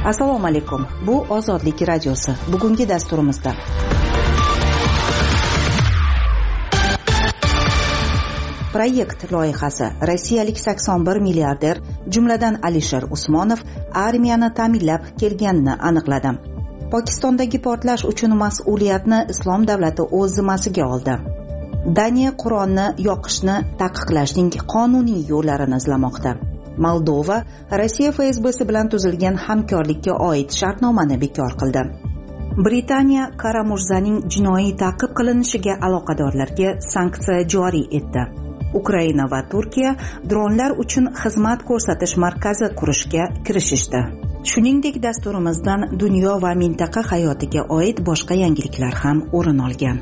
Assalomu alaykum. Bu Ozodlik radiosi. Bugungi dasturimizda Proyekt loyihasi. Rossiyalik 81 milliarder, jumladan Alisher Usmonov armiyani ta'minlab kelganini aniqladi. Pokistondagi portlash uchun mas'uliyatni Islom davlati o'z zimmasiga oldi. Daniya Qur'onni yoqishni taqiqlashning qonuniy yo'llarini izlamoqda. Moldova Rossiya FSBsi bilan tuzilgan hamkorlikka oid shartnomani bekor qildi. Britaniya Karamurzaning jinoiy ta'qib qilinishiga aloqadorlarga sanksiya joriy etdi. Ukraina va Turkiya dronlar uchun xizmat ko'rsatish markazi qurishga kirishishdi. Shuningdek, dasturimizdan dunyo va mintaqa hayotiga oid boshqa yangiliklar ham o'rin olgan.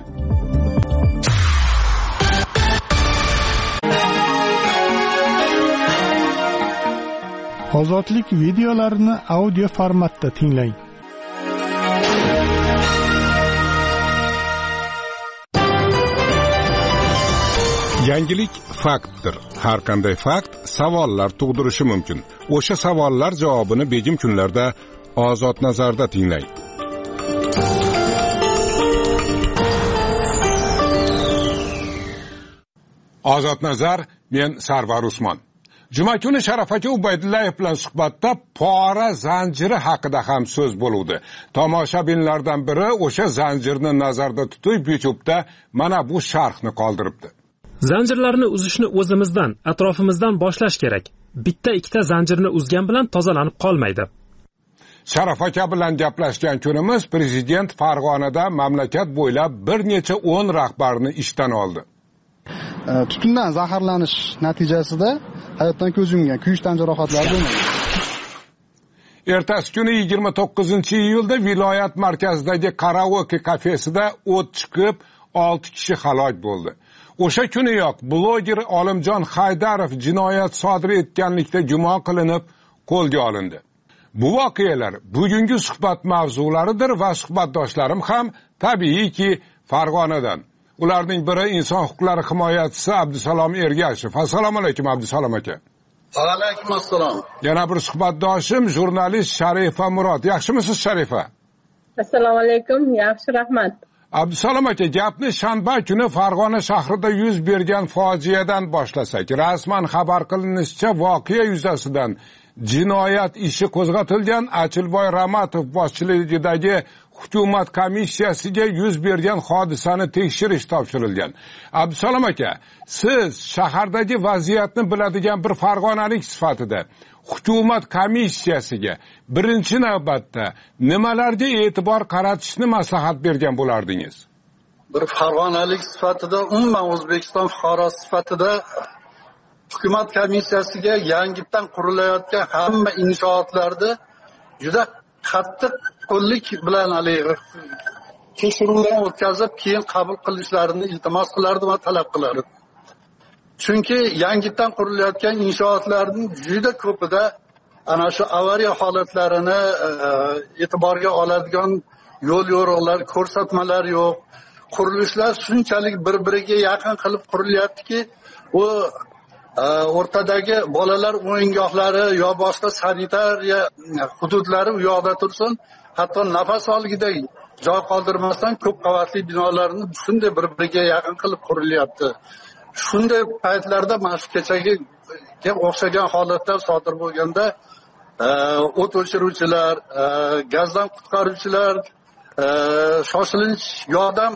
Ozodlik videolarini audio formatda tinglang. Yangilik faktdir. Har qanday fakt savollar tug'dirishi mumkin. O'sha savollar javobini begim kunlarda Ozod nazarda tinglang. Ozod nazar, men Sarvar Usmon. Juma kuni Sharaf aka Ubaydullayev bilan suhbatda pora zanjiri haqida ham so'z bo'ldi. Tomoshabinlardan biri o'sha zanjirni nazarda tutib YouTube'da mana bu sharhni qoldiribdi. Zanjirlarni uzishni o'zimizdan, atrofimizdan boshlash kerak. Bitta ikkita zanjirni uzgan bilan tozalanib qolmaydi. Sharaf aka bilan gaplashgan kunimiz prezident Farg'onada mamlakat bo'ylab bir necha 10 rahbarni ishdan oldi. Tutundan zaharlanish natijasida hayotdan ko'z yumgan, kuyish tan jarohatlari bo'lmagan. Ertasi kuni 29-iyulda viloyat markazidagi karaoke kafesida o't chiqib 6 kishi halok bo'ldi. O'sha kuniyoq bloger Olimjon Haydarov jinoyat sodir etganlikda gumon qilinib qo'lga olindi. Bu voqealar bugungi suhbat mavzularidir va suhbatdoshlarim ham tabiiyki Farg'onadan. Ularning biri inson huquqlari himoyachisi Abdusalom Ergashev. Assalomu alaykum Abdusalom aka. Va alaykum assalom. Yana bir suhbatdoshim jurnalist Sharifa Murod. Yaxshimisiz Sharifa? Assalomu alaykum, yaxshi, rahmat. Abdusalom aka, gapni shanba kuni Farg'ona shahrida yuz bergan fojiadan boshlasak. Rasman xabar qilinishicha voqea yuzasidan jinoyat ishi qo'zg'atilgan. Achilboy Ramatov boshchiligidagi hukumat komissiyasiga yuz bergan hodisani tekshirish topshirilgan. Abdusalom aka, siz shahardagi vaziyatni biladigan bir farg'onalik sifatida hukumat komissiyasiga birinchi navbatda nimalarga e'tibor qaratishni maslahat bergan bo'lardingiz? Bir farg'onalik sifatida, umuman O'zbekiston fuqarosi sifatida hukumat komissiyasiga yangidan qurilayotgan hamma inshootlarda juda qattiq qo'llik bilan tekshiruvdan o'tkazib, keyin qabul qilishlarini iltimos qilardim va talab qilardim. Chunki yangidan qurilayotgan inshootlarning juda ko'pida ana shu avariya holatlarini e'tiborga oladigan yo'l yo'riqlar, ko'rsatmalar yo'q. Qurilishlar shunchalik bir-biriga yaqin qilib qurilyaptiki, u o'rtadagi bolalar o'yingohlari yo boshqa sanitariya hududlari u yoqda tursin, hatto nafas olgida joy qoldirmasdan ko'p qavatli binolarni shunday bir-biriga yaqin qilib qurilyapti. Shunday paytlarda mana shu kechaga o'xshagan holatlar sodir bo'lganda o't o'chiruvchilar, gazdan qutqaruvchilar, shoshilinch yordam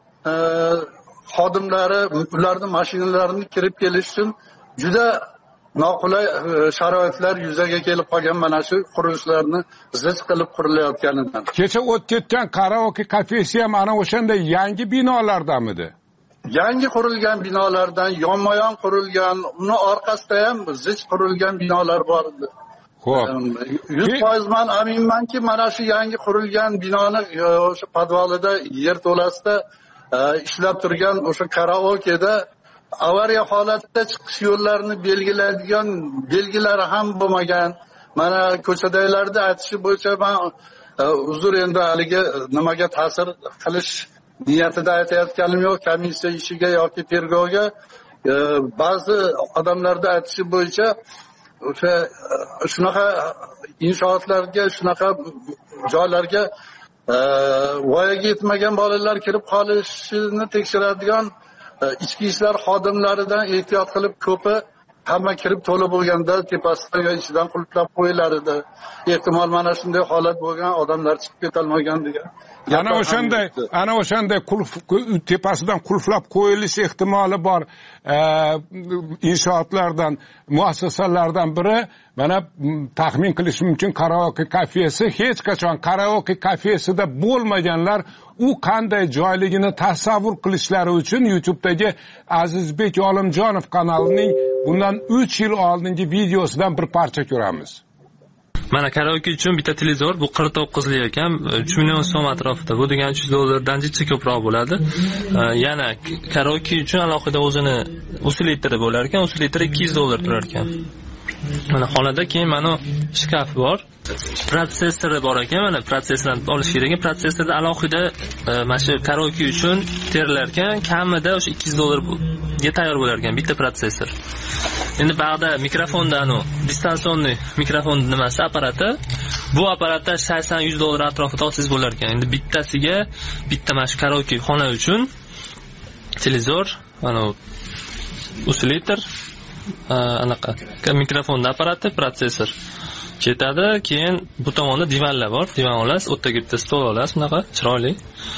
xodimlari ularning mashinalarini kirib kelish uchun juda noqulay sharoitlar yuzaga kelib qolgan mana shu qurilishlarni zich qilib qurilayotganidan. Kecha o't ketgan karaoke kafesi ham ana o'shanda yangi binolardamidi? Yangi qurilgan binolardan, yonma-yon qurilgan, uni orqasida ham zich qurilgan binolar bor edi. Xo'p. 100% men aminmanki, mana shu yangi qurilgan binoni o'sha podvalida yer to'lasida ishlab turgan o'sha karaokeda avariya holatida chiqish yo'llarini belgilaydigan belgilari ham bo'lmagan. Mana ko'chadagilarda aytishi bo'yicha men uzr endi haligi nimaga ta'sir qilish niyatida aytayotganim yo'q, komissiya ishiga yoki tergovga. Ba'zi odamlarda aytishi bo'yicha o'sha shunaqa inshootlarga shunaqa joylarga voyaga yetmagan bolalar kirib qolishini tekshiradigan ichki ishlar xodimlaridan ehtiyot qilib ko'pi hamma kirib to'la bo'lganda tepasidan yo ichidan qulflab qo'yilar edi. Ehtimol mana shunday holat bo'lgan, odamlar chiqib ketolmagan degan. Ana o'shanday tepasidan qulflab qo'yilish ehtimoli bor inshootlardan, muassasalardan biri mana taxmin qilish mumkin karaoke kafesi. Hech qachon karaoke kafesida bo'lmaganlar u qanday joyligini tasavvur qilishlari uchun YouTube'dagi Azizbek Olimjonov kanalining bundan 3 yil oldingi videosidan bir parcha ko'ramiz. Mana karaoke uchun bitta televizor bu 49 lik ekan, 3 million so'm atrofida. Bu degan 300 dollardan jicha ko'proq bo'ladi. Yana karaoke uchun alohida o'zini usilitri bo'lar ekan, usilitri 200 dollar turar ekan. Mana xonada keyin mana shkaf bor. Protsessori bor ekan, mana protsessorni olish kerak ekan. Protsessorda alohida mana shu karaoke uchun terilar ekan, kamida o'sha 200 dollarga tayyor bo'lar ekan bitta protsessor. Endi ba'da mikrofondan distansionniy mikrofon nimasi apparati. Bu apparatda 80-100 dollar atrofida olsangiz bo'lar ekan. Endi bittasiga bitta mana shu karaoke xona uchun televizor, mana usilitr, anaqa mikrofonda apparati, protsessor ketadi. Keyin bu tomonda divanlar bor. Divan olasiz, o'rtaga bitta stol olasiz, bunaqa chiroyli.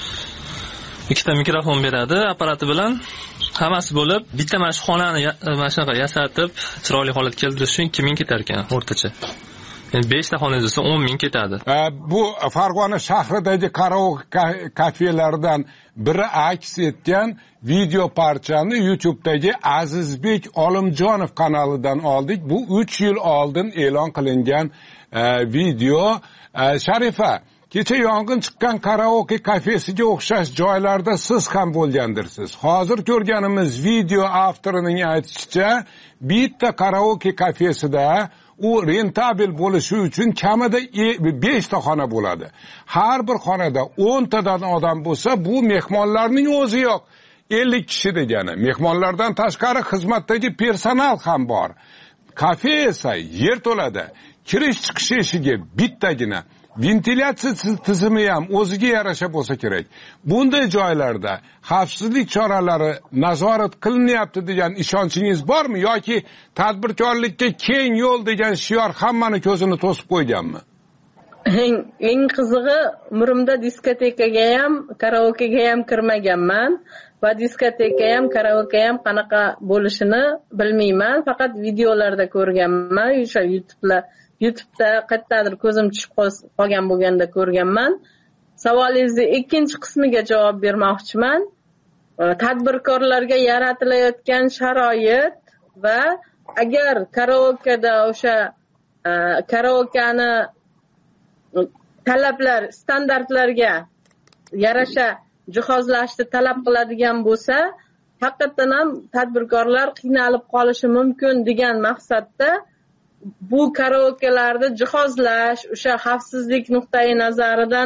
Ikkita mikrofon beradi apparati bilan. Hammasi bo'lib, bitta mana shu xonani mana shunaqa yasatib, chiroyli holatga keltirish uchun 2000 ketar ekan o'rtacha. Endi 5 ta xonangiz bo'lsa 10,000 ketadi. Bu Farg'ona shahridagi karaoke kafelardan biri aks etgan video parchani YouTube'dagi Azizbek Olimjonov kanalidan oldik. Bu 3 yil oldin e'lon qilingan video. Sharifa, kecha yong'in chiqqan karaoke kafesiga o'xshash joylarda siz ham bo'lgandirsiz. Hozir ko'rganimiz video avtorining aytishicha, bitta karaoke kafesida u rentabel bo'lishi uchun kamida 5 ta xona bo'ladi. Har bir xonada 10 tadan odam bo'lsa, bu mehmonlarning o'zi yo'q. 50 kishi degani. Mehmonlardan tashqari xizmatdagi personal ham bor. Kafe esa yer to'ladi. Kirish chiqish eshigi bittagina. Ventilyatsiya tizimi ham o'ziga yarasha bo'lsa kerak. Bunday joylarda xavfsizlik choralari nazorat qilinyapti degan ishonchingiz bormi yoki tadbirkorlikka keng yo'l degan shior hammani ko'zini to'sib qo'yganmi? Eng qizig'i, umrimda diskotekaga ham, karaokega ham kirmaganman va diskoteka ham, karaoke ham qanaqa bo'lishini bilmayman. Faqat videolarda ko'rganman, o'sha YouTube'da qayerdadir ko'zim tushib qolgan bo'lganda ko'rganman. Savolingizning ikkinchi qismiga javob bermoqchiman. Tadbirkorlarga yaratilayotgan sharoit va agar karaokeda o'sha karaokani talablar, standartlarga yarasha jihozlashni talab qiladigan bo'lsa, haqiqatan ham tadbirkorlar qiynalib qolishi mumkin degan maqsadda bu karaokelarni jihozlash, o'sha xavfsizlik nuqtai nazaridan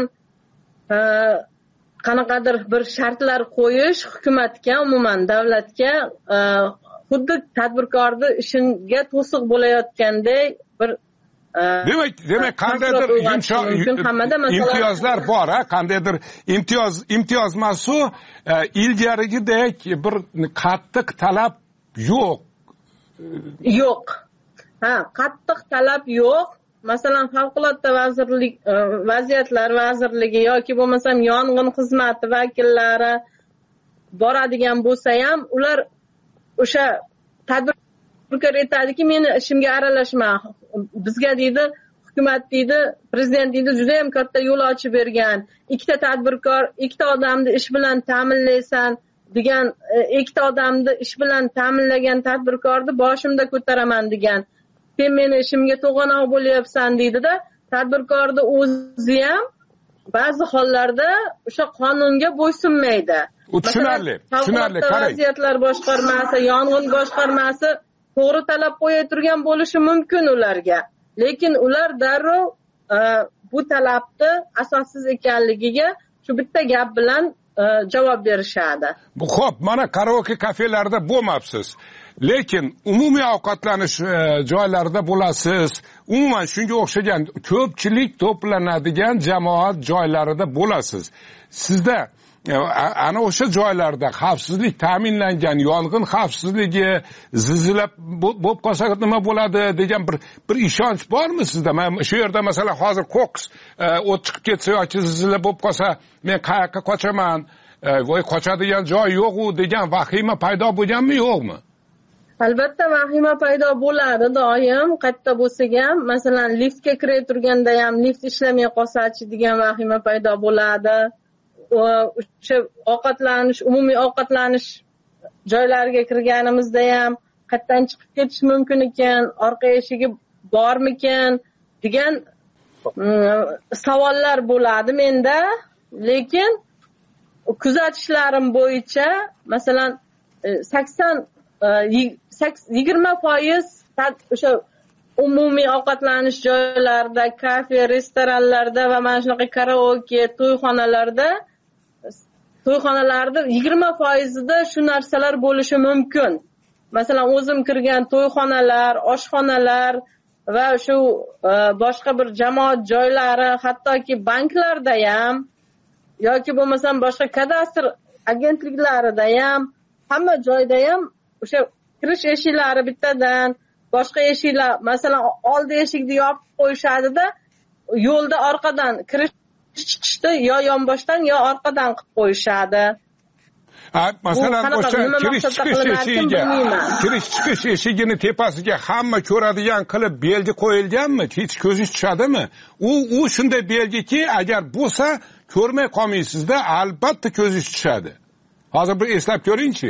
qanaqadir bir shartlar qo'yish hukumatga, umuman davlatga xuddi tadbirkorni ishiga to'siq bo'layotganday bir demak qandaydir imtiyozlar bor, qandaydir imtiyoz masu ilgarigidek bir qattiq talab yo'q. Yo'q. Qattiq talab yo'q. Masalan, favqulodda vaziyatlar vazirligi yoki bo'lmasam yong'in xizmati vakillari boradigan bo'lsa ham, ular o'sha tadbirkor aytadiki, meni ishimga aralashma. Bizga deydi, hukumat deydi, prezident deydi, juda ham katta yo'l ochib bergan. Ikkita tadbirkor, ikkita odamni ish bilan ta'minlaysan degan, ikkita odamni ish bilan ta'minlagan tadbirkorni boshimda ko'taraman degan. Sen meni ishimga to'g'anoq bo'lyapsan deydi-da, tadbirkorni o'zi ham ba'zi hollarda o'sha qonunga bo'ysunmaydi. Tushunarli, qarang. Vaziyatlar boshqarmasi, yong'in boshqarmasi to'g'ri talab qo'ya turgan bo'lishi mumkin ularga. Lekin ular darrov bu talabni asossiz ekanligiga shu bitta gap bilan javob berishadi. Xo'p, mana karaoke kafelarida bo'lmabsiz. lekin umumiy ovqatlanish joylarida bo'lasiz, umuman shunga o'xshagan ko'pchilik to'planadigan jamoat joylarida bo'lasiz. Sizda ana o'sha joylarda xavfsizlik ta'minlangan, yong'in xavfsizligi, zilzila bo'lib qolsa nima bo'ladi degan bir ishonch bormi sizda? Men shu yerda masalan hozir ko'ks o't chiqib ketsa yoki zilzila bo'lib qolsa men qayoqqa qochaman, voy qochadigan joy yo'q-u degan vahima paydo bo'lganmi, yo'qmi? Albatta vahima paydo bo'ladi doim, qayerda bo'lsak ham, masalan liftga kirib turganda ham lift ishlamay qolsa-chi degan vahima paydo bo'ladi. O'sha ovqatlanish, umumiy ovqatlanish joylariga kirganimizda ham qayerdan chiqib ketish mumkin ekan, orqa eshigi bormikan degan savollar bo'ladi menda. Lekin kuzatishlarim bo'yicha masalan 20% o'sha umumiy ovqatlanish joylarida, kafe, restoranlarda va mana shunaqa karaoke, to'yxonalarda 20%da shu narsalar bo'lishi mumkin. Masalan, o'zim kirgan to'yxonalar, oshxonalar va shu boshqa bir jamoat joylari, hattoki banklarda ham yoki bo'lmasam boshqa kadastr agentliklarida ham, hamma joyda ham o'sha kirish eshiklari bittadan, boshqa eshiklar, masalan, oldi eshikni yopib qo'yishadi-da, yo'lda orqadan kirish chiqishni yo yonboshdan yo orqadan qilib qo'yishadi. Masalan, o'sha kirish chiqish eshigini tepasiga hamma ko'radigan qilib belgi qo'yilganmi? Hech ko'zingiz tushadimi? U shunday belgiki, agar bo'lsa ko'rmay qolmaysizda, albatta ko'zingiz tushadi. Hozir bir eslab ko'ring-chi.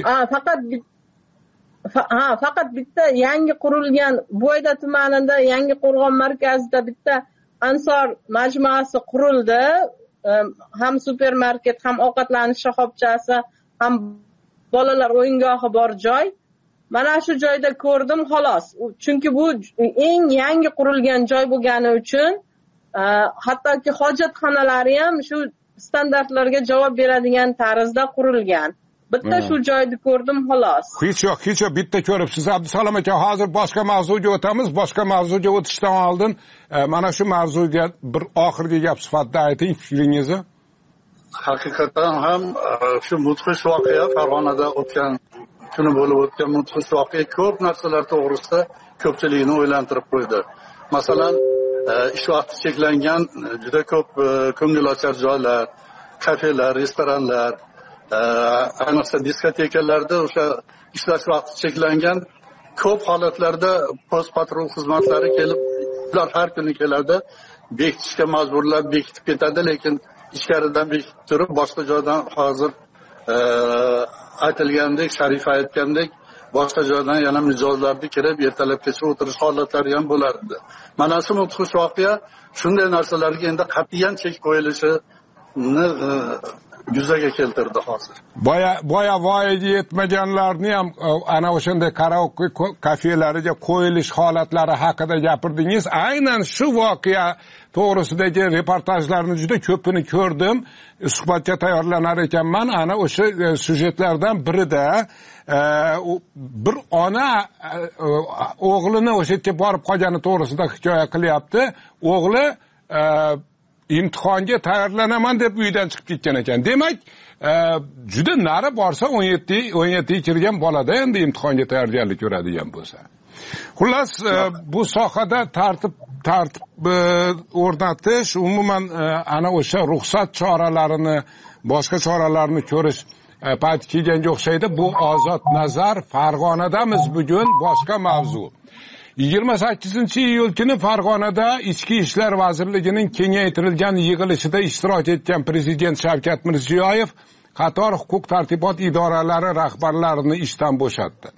Faqat bitta yangi qurilgan Bo'yda tumanida yangi Qo'rg'on markazida bitta Ansor majmuasi qurildi. Ham supermarket, ham ovqatlanish shoxobchasi, ham bolalar o'yingohi bor joy. Mana shu joyda ko'rdim xolos. Chunki bu eng yangi qurilgan joy bo'lgani uchun hattoki hojatxonalari ham shu standartlarga javob beradigan tarzda qurilgan. Bitta shu joyni ko'rdim xolos. Hech yo'q, bitta ko'ribsiz. Abdusalom aka, hozir boshqa mavzuga o'tamiz. Boshqa mavzuga o'tishdan oldin mana shu mavzuga bir oxirgi gap sifatida ayting fikringizni. Haqiqatan ham shu mudhish voqea, Farg'onada o'tgan kuni bo'lib o'tgan mudhish voqea ko'p narsalar to'g'risida ko'pchilikni o'ylantirib qo'ydi. Masalan, ish vaqti cheklangan juda ko'p ko'ngilochar joylar, kafelar, restoranlar, ayniqsa diskotekalarda o'sha ishlash vaqti cheklangan ko'p holatlarda post patrul xizmatlari kelib, ular har kuni keladi, bekitishga majburlab bekitib ketadi, lekin ichkaridan bekitib turib boshqa joydan hozir aytilgandek, Sharif aytgandek, boshqa joydan yana mijozlarni kirib ertalabgacha o'tirish holatlari ham bo'lardi. Mana shu mudhish voqea shunday narsalarga endi qat'iyan chek qo'yilishini yuzaga keltirdi hozir. Boya voyaga yetmaganlarni ham ana o'shanday karaoke kafelariga qo'yilish holatlari haqida gapirdingiz. Aynan shu voqea to'g'risidagi reportajlarni juda ko'pini ko'rdim. Suhbatga tayyorlanar ekanman. Ana o'sha syujetlardan birida bir ona o'g'lini o'sha yerga borib qolgani to'g'risida hikoya qilyapti. O'g'li imtihonga tayyorlanaman deb uydan chiqib ketgan ekan. Demak, juda nari borsa 17 kirgan bolada endi imtihonga tayyorgarlik ko'radigan bo'lsa. Xullas, bu sohada tartib o'rnatish, umuman ana o'sha ruxsat choralarini, boshqa choralarni ko'rish payti kelganga o'xshaydi. Bu ozod nazar, Farg'onadamiz bugun, boshqa mavzu. 28-iyul kuni Farg'onada Ichki ishlar vazirligining kengaytirilgan yig'ilishida ishtirok etgan Prezident Shavkat Mirziyoyev qator huquq-tartibot idoralari rahbarlarini ishdan bo'shatdi.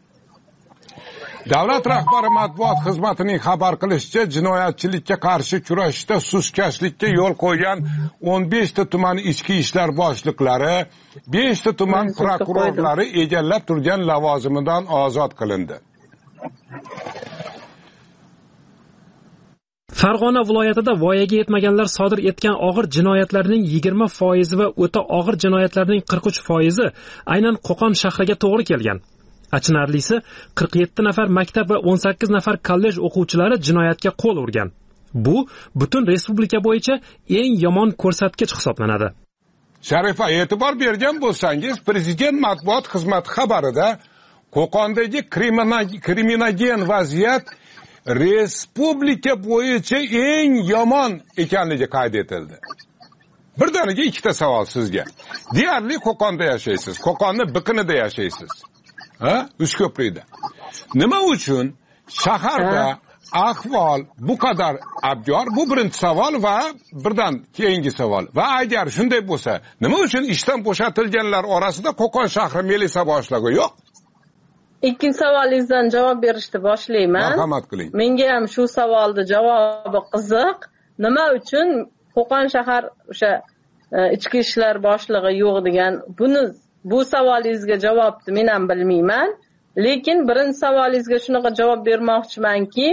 Davlat rahbari matbuot xizmatining xabar qilishicha, jinoyatchilikka qarshi kurashishda sustkashlikka yo'l qo'ygan 15 ta tuman ichki ishlar boshliqlari, 5 ta tuman prokurorlari egallab turgan lavozimidan ozod qilindi. Farg'ona viloyatida voyaga yetmaganlar sodir etgan og'ir jinoyatlarning 20% va o'ta og'ir jinoyatlarning 43% aynan Qo'qon shahriga to'g'ri kelgan. Achinarlisi, 47 nafar maktab va 18 nafar kollej o'quvchilari jinoyatga qo'l urgan. Bu butun respublika bo'yicha eng yomon ko'rsatkich hisoblanadi. Sharifa, e'tibor bergan bo'lsangiz, prezident matbuot xizmati xabarida Qo'qondagi kriminogen vaziyat respublika bo'yicha eng yomon ekanligi qayd etildi. Birdaniga ikkita savol sizga. Deyarli Qo'qonda yashaysiz, Qo'qonni biqinida yashaysiz. Uchko'prikda. Nima uchun shaharda ahvol bu qadar abgor? Bu birinchi savol va birdan keyingi savol. Va agar shunday bo'lsa, nima uchun ishdan bo'shatilganlar orasida Qo'qon shahri milisa boshlig'i yo'q? Ikkinchi savolingizdan javob berishni boshlayman. Marhamat qiling. Menga ham shu savolning javobi qiziq. Nima uchun Qo'qon shahar o'sha ichki ishlar boshlig'i yo'q degan bu savolingizga javobni men ham bilmayman. Lekin birinchi savolingizga shunaqa javob bermoqchimanki,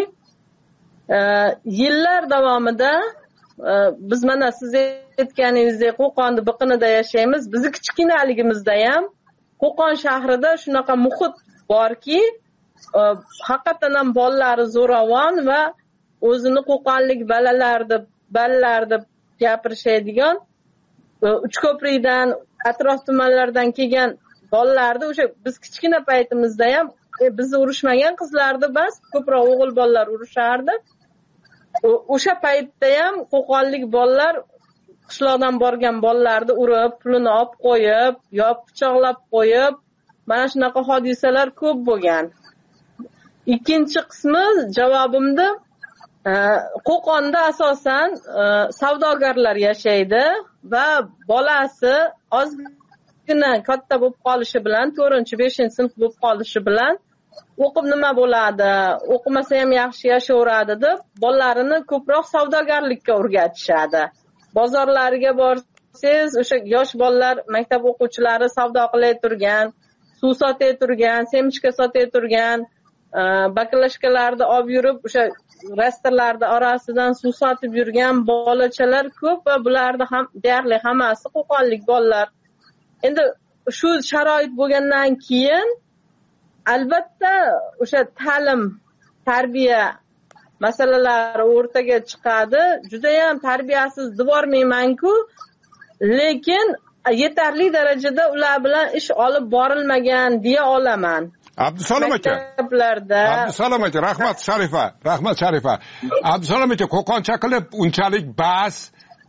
yillar davomida biz mana siz aytganingizdek Qo'qonni biqinida yashaymiz. Bizni kichkinaligimizda ham Qo'qon shahrida shunaqa muhit borki, haqiqatan ham bolalari zo'ravon va o'zini qo'qonlik balalar deb gapirishadigan, Uchko'prikdan, atrof tumanlardan kelgan bolalarni o'sha biz kichkina paytimizda ham bizni urushmagan qizlarni bas, ko'proq o'g'il bolalar urushardi. O'sha paytda ham qo'qonlik bolalar qishloqdan borgan bolalarni urib, pulini olib qo'yib, yo pichoqlab qo'yib, mana shunaqa hodisalar ko'p bo'lgan. Ikkinchi qismi javobimda Qo'qonda asosan savdogarlar yashaydi va bolasi ozgina katta bo'lib qolishi bilan, 4-5-sinf bo'lib qolishi bilan o'qib nima bo'ladi, o'qimasa ham yaxshi yashayveradi deb bolalarini ko'proq savdogarlikka o'rgatishadi. Bozorlarga borsangiz, o'sha yosh bolalar, maktab o'quvchilari savdo qilay turgan, suv sotay turgan, semichka sotay turgan, baklashkalarni olib yurib, o'sha rastalarning orasidan suv sotib yurgan bolachalar ko'p va bularni ham deyarli hammasi qo'qonlik bolalar. Endi shu sharoit bo'lgandan keyin albatta o'sha ta'lim, tarbiya masalalari o'rtaga chiqadi. Juda ham tarbiyasiz devormayman-ku, lekin yetarli darajada ular bilan ish olib borilmagan deya olaman. Abdusalom aka. Abdusalom aka, rahmat Sharifa. Abdusalom aka, qo'qoncha qilib unchalik bas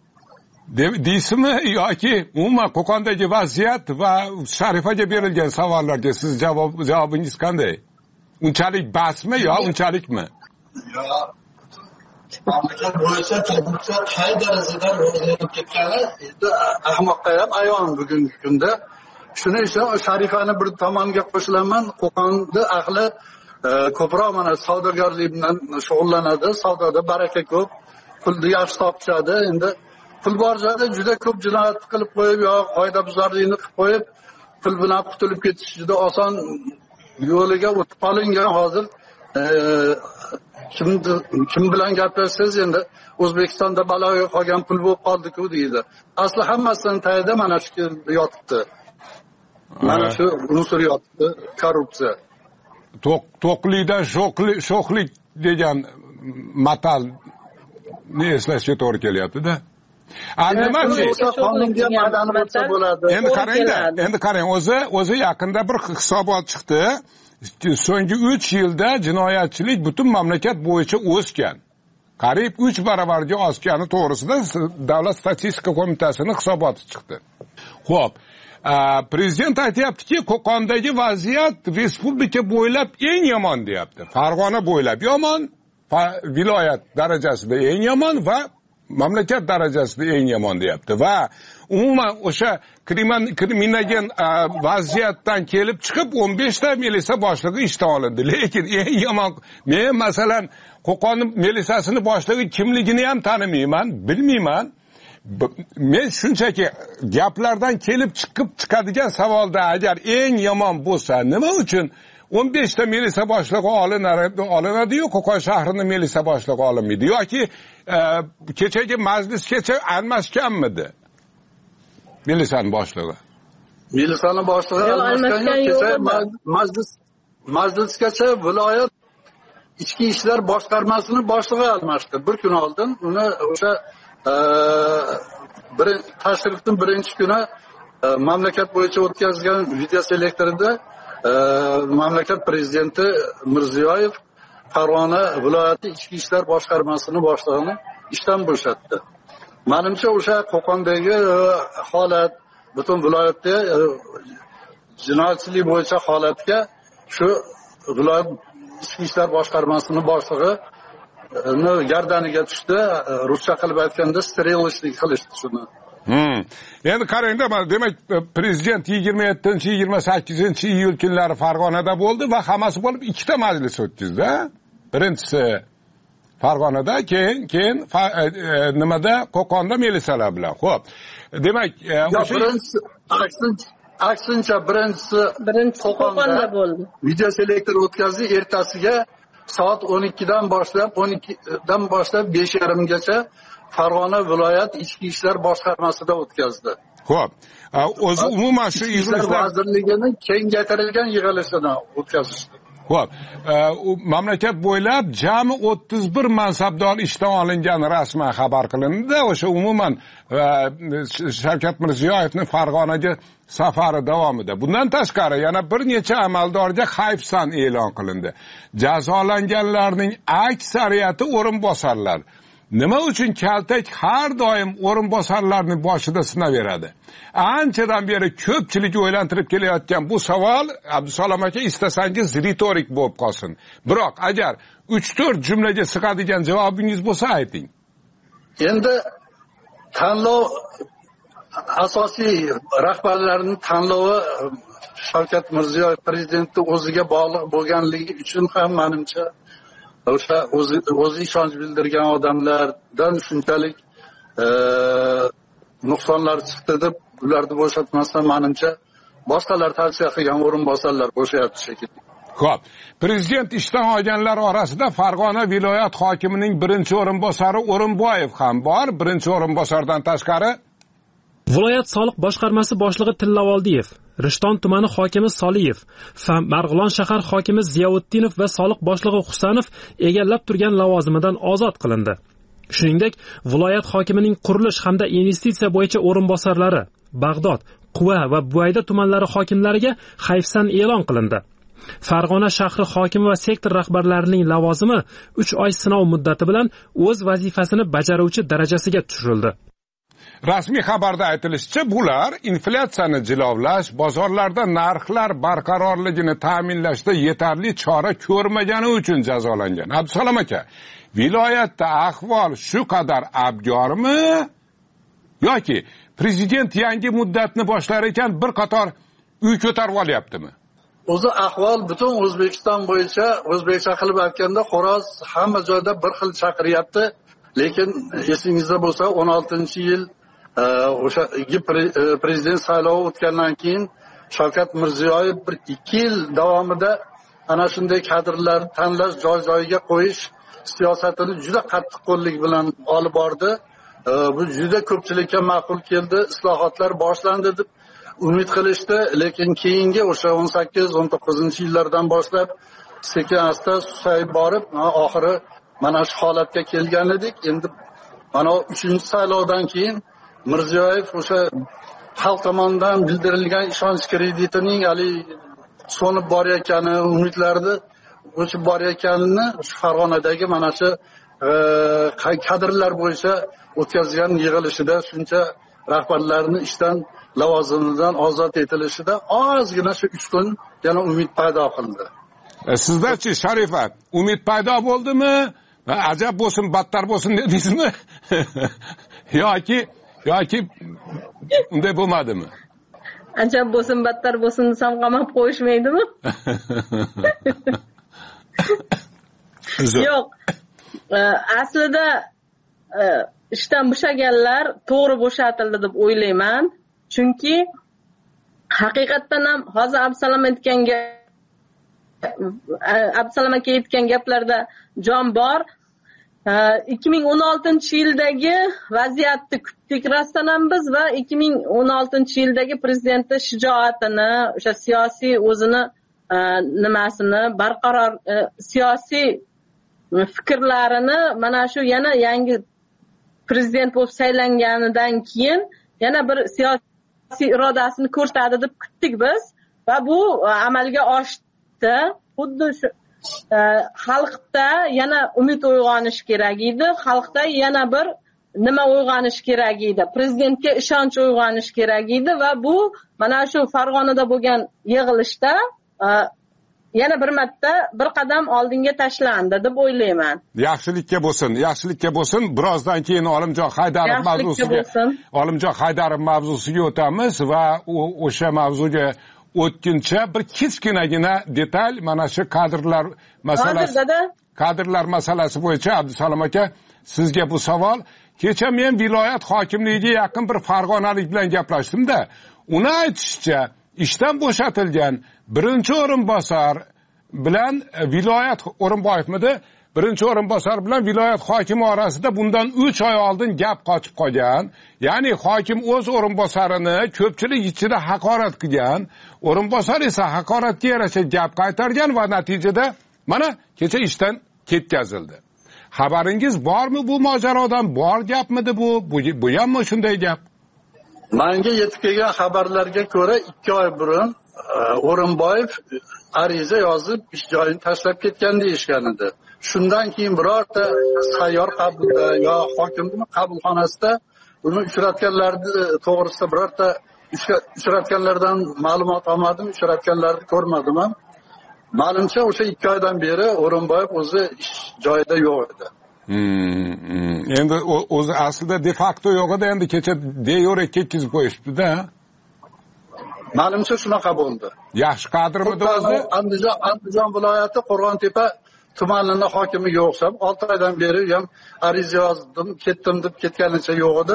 deysizmi yoki umuman Qo'qondagi vaziyat va Sharifaga berilgan savollarga siz javobingiz qanday? Unchalik basmi yo unchalikmi? Mamlakat bo'yicha korrupsiya qay darajada rivojlanib ketgani endi ahmoqqa ham ayon bugungi kunda. Shuning uchun Sharifani bir tomonga qo'shilaman. Qo'qonni ahli ko'proq mana savdogarlik bilan shug'ullanadi. Savdoda baraka ko'p, pulni yaxshi topishadi. Endi pul bor joyda juda ko'p jinoyat qilib qo'yib yo qoidabuzarlikni qilib qo'yib, pul bilan qutulib ketish juda oson yo'liga o'tib qolingan hozir. Kim bilan gaplashsangiz endi O'zbekistonda baloga qolgan pul bo'lib qoldi-ku deydi. Asli hammasidan tagida mana shu yotibdi. Mana shu unsur yotibdi, korrupsiya. To'qlikdan sho'xlik degan matalni eslashga to'g'ri kelyapti-da. Endi qarang, o'zi yaqinda bir hisobot chiqdi. So'nggi 3 yilda jinoyatchilik butun mamlakat bo'yicha o'sgan. Qariyb 3 baravarga oshgani to'g'risida Davlat statistika qo'mitasining hisoboti chiqdi. Xo'p, prezident aytayaptiki, Qo'qondagi vaziyat respublika bo'ylab eng yomon deyapti. Farg'ona bo'ylab yomon, viloyat darajasida eng yomon va mamlakat darajasida eng yomon deyapti. Va umuman o'sha kriminogen vaziyatdan kelib chiqib 15 ta milisa boshlig'i ishdan olindi. Lekin eng yomon, men masalan Qo'qon milisasini boshlig'i kimligini ham tanimayman, bilmayman. Men shunchaki gaplardan kelib chiqadigan savolda agar eng yomon bo'lsa, nima uchun 15 ta milisa boshlig'i olinadi-yu, Qo'qon shahrini milisa boshlig'i olinmaydi yoki kechagi majlisgacha almashganmidi? Milisani boshlig'i. Milisani boshlig'i almashgan yo'q. majlisgacha viloyat ichki ishlar boshqarmasini boshlig'i almashdi. Bir kun oldin uni o'sha tashrifning birinchi kuni mamlakat bo'yicha o'tkazgan videoselektorida mamlakat prezidenti Mirziyoyev Farg'ona viloyati ichki ishlar boshqarmasini boshlig'ini ishdan bo'shatdi. Menimcha o'sha Qo'qondagi holat, butun viloyatda jinoyatchilik bo'yicha holatga shu viloyat ichki ishlar boshqarmasini boshlig'i gardaniga tushdi. Ruscha qilib aytganda strelishlik qilishdi shuni. Endi qarangda, demak prezident 27-28 kunlari Farg'onada bo'ldi va hammasi bo'lib ikkita majlis o'tkazdi. Birinchisi Farg'onada, keyin nimada Qo'qonda militsiyalar bilan. Xo'p. Demak, birinchisi aksincha birinchisi Qo'qonda bo'ldi. Videoselektor o'tkazdi. Ertasiga soat 12dan boshlab 5:30gacha Farg'ona viloyat ichki ishlar boshqarmasida o'tkazdi. Xo'p. O'zi umuman shu ishlar vazirligining kengaytirilgan yig'ilishini o'tkazishdi. Xo'p, mamlakat bo'ylab jami 31 mansabdor ishdan olingani rasman xabar qilindi. O'sha umuman Shavkat Mirziyoyevning Farg'onaga safari davomida. Bundan tashqari yana bir necha amaldorga hayfsan e'lon qilindi. Jazolanganlarning aksariyati o'rinbosarlar. Nima uchun kaltak har doim o'rinbosarlarning boshida sinaveradi? Anchadan beri ko'pchilik o'ylantirib kelayotgan bu savol, Abdusalom aka, istasangiz ritorik bo'lib qolsin. Biroq agar 3-4 jumlaga sig'adigan javobingiz bo'lsa ayting. Endi tanlov asosiy rahbarlarning tanlovi Shavkat Mirziyoyev prezidentning o'ziga bog'liq bo'lganligi uchun ham menimcha o'sha o'zi ishonch bildirgan odamlardan shunchalik nuqsonlar chiqdi deb ularni bo'shatmasdan menimcha boshqalar tavsiya qilgan o'rinbosarlar bo'shayapti shekilli. Xo'p, prezident ishdan olganlar orasida Farg'ona viloyat hokimining birinchi o'rinbosari O'rinboyev ham bor. Birinchi o'rinbosardan tashqari viloyat soliq boshqarmasi boshlig'i Tillavoldiyev, Rishton tumani hokimi Soliyev, Marg'ilon shahar hokimi Ziyovuddinov va soliq boshlig'i Husanov egallab turgan lavozimidan ozod qilindi. Shuningdek, viloyat hokimining qurilish hamda investitsiya bo'yicha o'rinbosarlari Bag'dod, Quva va Buvayda tumanlari hokimlariga hayfsan e'lon qilindi. Farg'ona shahri hokimi va sektor rahbarlarining lavozimi 3 oy sinov muddati bilan o'z vazifasini bajaruvchi darajasiga tushirildi. Rasmiy xabarda aytilishicha, bular inflyatsiyani jilovlash, bozorlarda narxlar barqarorligini ta'minlashda yetarli chora ko'rmagani uchun jazolangan. Abdusalom aka, viloyatda ahvol shu qadar abgormi yoki prezident yangi muddatni boshlar ekan bir qator uy ko'tarib olyaptimi? O'zi ahvol butun O'zbekiston bo'yicha, o'zbekcha qilib aytganda, xo'roz hamma joyda bir xil chaqiryapti. Lekin esingizda bo'lsa 16-yil o'sha prezident saylovi o'tgandan keyin Shavkat Mirziyoyev 1-2 yil davomida ana shunday kadrlarni tanlash, joy-joyiga qo'yish siyosatini juda qattiq qo'llik bilan olib bordi. Bu juda ko'pchilikka ma'qul keldi. Islohotlar boshlandi deb umid qilishdi, lekin keyingi o'sha 18-19-yillardan boshlab sekin-asta susayib borib, oxiri mana shu holatga kelgan edik. Endi mana 3-saylovdan keyin Mirziyoyev o'sha xalq tomonidan bildirilgan ishonch kreditining hali so'nib borayotgani, umidlarni o'chib borayotganini shu Farg'onadagi mana shu kadrlar bo'yicha o'tkazgan yig'ilishida shuncha rahbarlarning ishdan lavozimidan ozod etilishida ozgina shu 3 kun yana umid paydo qildi. Sizlarchi Sharifa, umid paydo bo'ldimi? Ajab bo'lsin, battar bo'lsin dedingizmi? yoki unday bo'lmadimi? Ajab bo'lsin, battar bo'lsin desam qamab qo'yishmaydimi? Yo'q. Aslida ishdan bo'shaganlar to'g'ri bo'shatildi deb o'ylayman. Chunki haqiqatdan ham hozir Abdusalom aka aytgan gaplarda jon bor. 2016-yildagi vaziyatni kutdik rostdan ham biz va 2016-yildagi prezidentning shijoatini, o'sha siyosiy o'zini nimasini barqaror siyosiy fikrlarini mana shu yana yangi prezident bo'lib saylanganidan keyin yana bir siyosiy irodasini ko'rsatadi deb kutdik biz va bu amalga oshdi. Xuddi shu xalqda yana umid uyg'onish kerak edi, xalqda yana bir nima uyg'onish kerak edi, prezidentga ishonch uyg'onish kerak edi va bu mana shu Farg'onada bo'lgan yig'ilishda yana bir marta bir qadam oldinga tashlandi deb o'ylayman. Yaxshilikka bo'lsin. Birozdan keyin Olimjon Haydarov mavzusiga o'tamiz va o'sha mavzuga o'tguncha bir kichkinagina detal mana shu kadrlar masalasi bo'yicha Abdusalom aka, sizga bu savol. Kecha men viloyat hokimligiga yaqin bir farg'onalik bilan gaplashdim-da, uni aytishicha ishdan bo'shatilgan birinchi o'rinbosar bilan viloyat O'rinboyevmidi? Birinchi o'rinbosar bilan viloyat hokimi orasida bundan 3 oy oldin gap qochib qolgan. Ya'ni hokim o'z o'rinbosarini ko'pchilik ichida haqorat qilgan, o'rinbosar esa haqoratga yarasha gap qaytargan va natijada mana kecha ishdan ketkazildi. Xabaringiz bormi bu mojarodan? Bor gapmidi bu? Bu hammi shunday gap. Menga yetib kelgan xabarlarga ko'ra 2 oy burun O'rinboyev ariza yozib ish joyini tashlab ketgan deyishgan edi. Shundan keyin birorta sayyor qabulda yo hokimning qabulxonasida uni uchratganlarni to'g'risida birorta uchratganlardan ma'lumot olmadim, uchratganlarni ko'rmadim ham. Ma'lumcha o'sha 2 oydan beri O'rinboyev o'zi ish joyida yo'q edi. Endi o'zi aslida de facto yo'q edi, endi kecha de yure ketkizib qo'yishdi-da. Ma'lumcha shunaqa bo'ldi. Yaxshi qadrmidi o'zi? Andijon viloyati Qo'rg'ontepa tumanining hokimiga o'xshab 6 oydan beri ham ariza yozdim, ketdim deb ketganicha yo'q edi.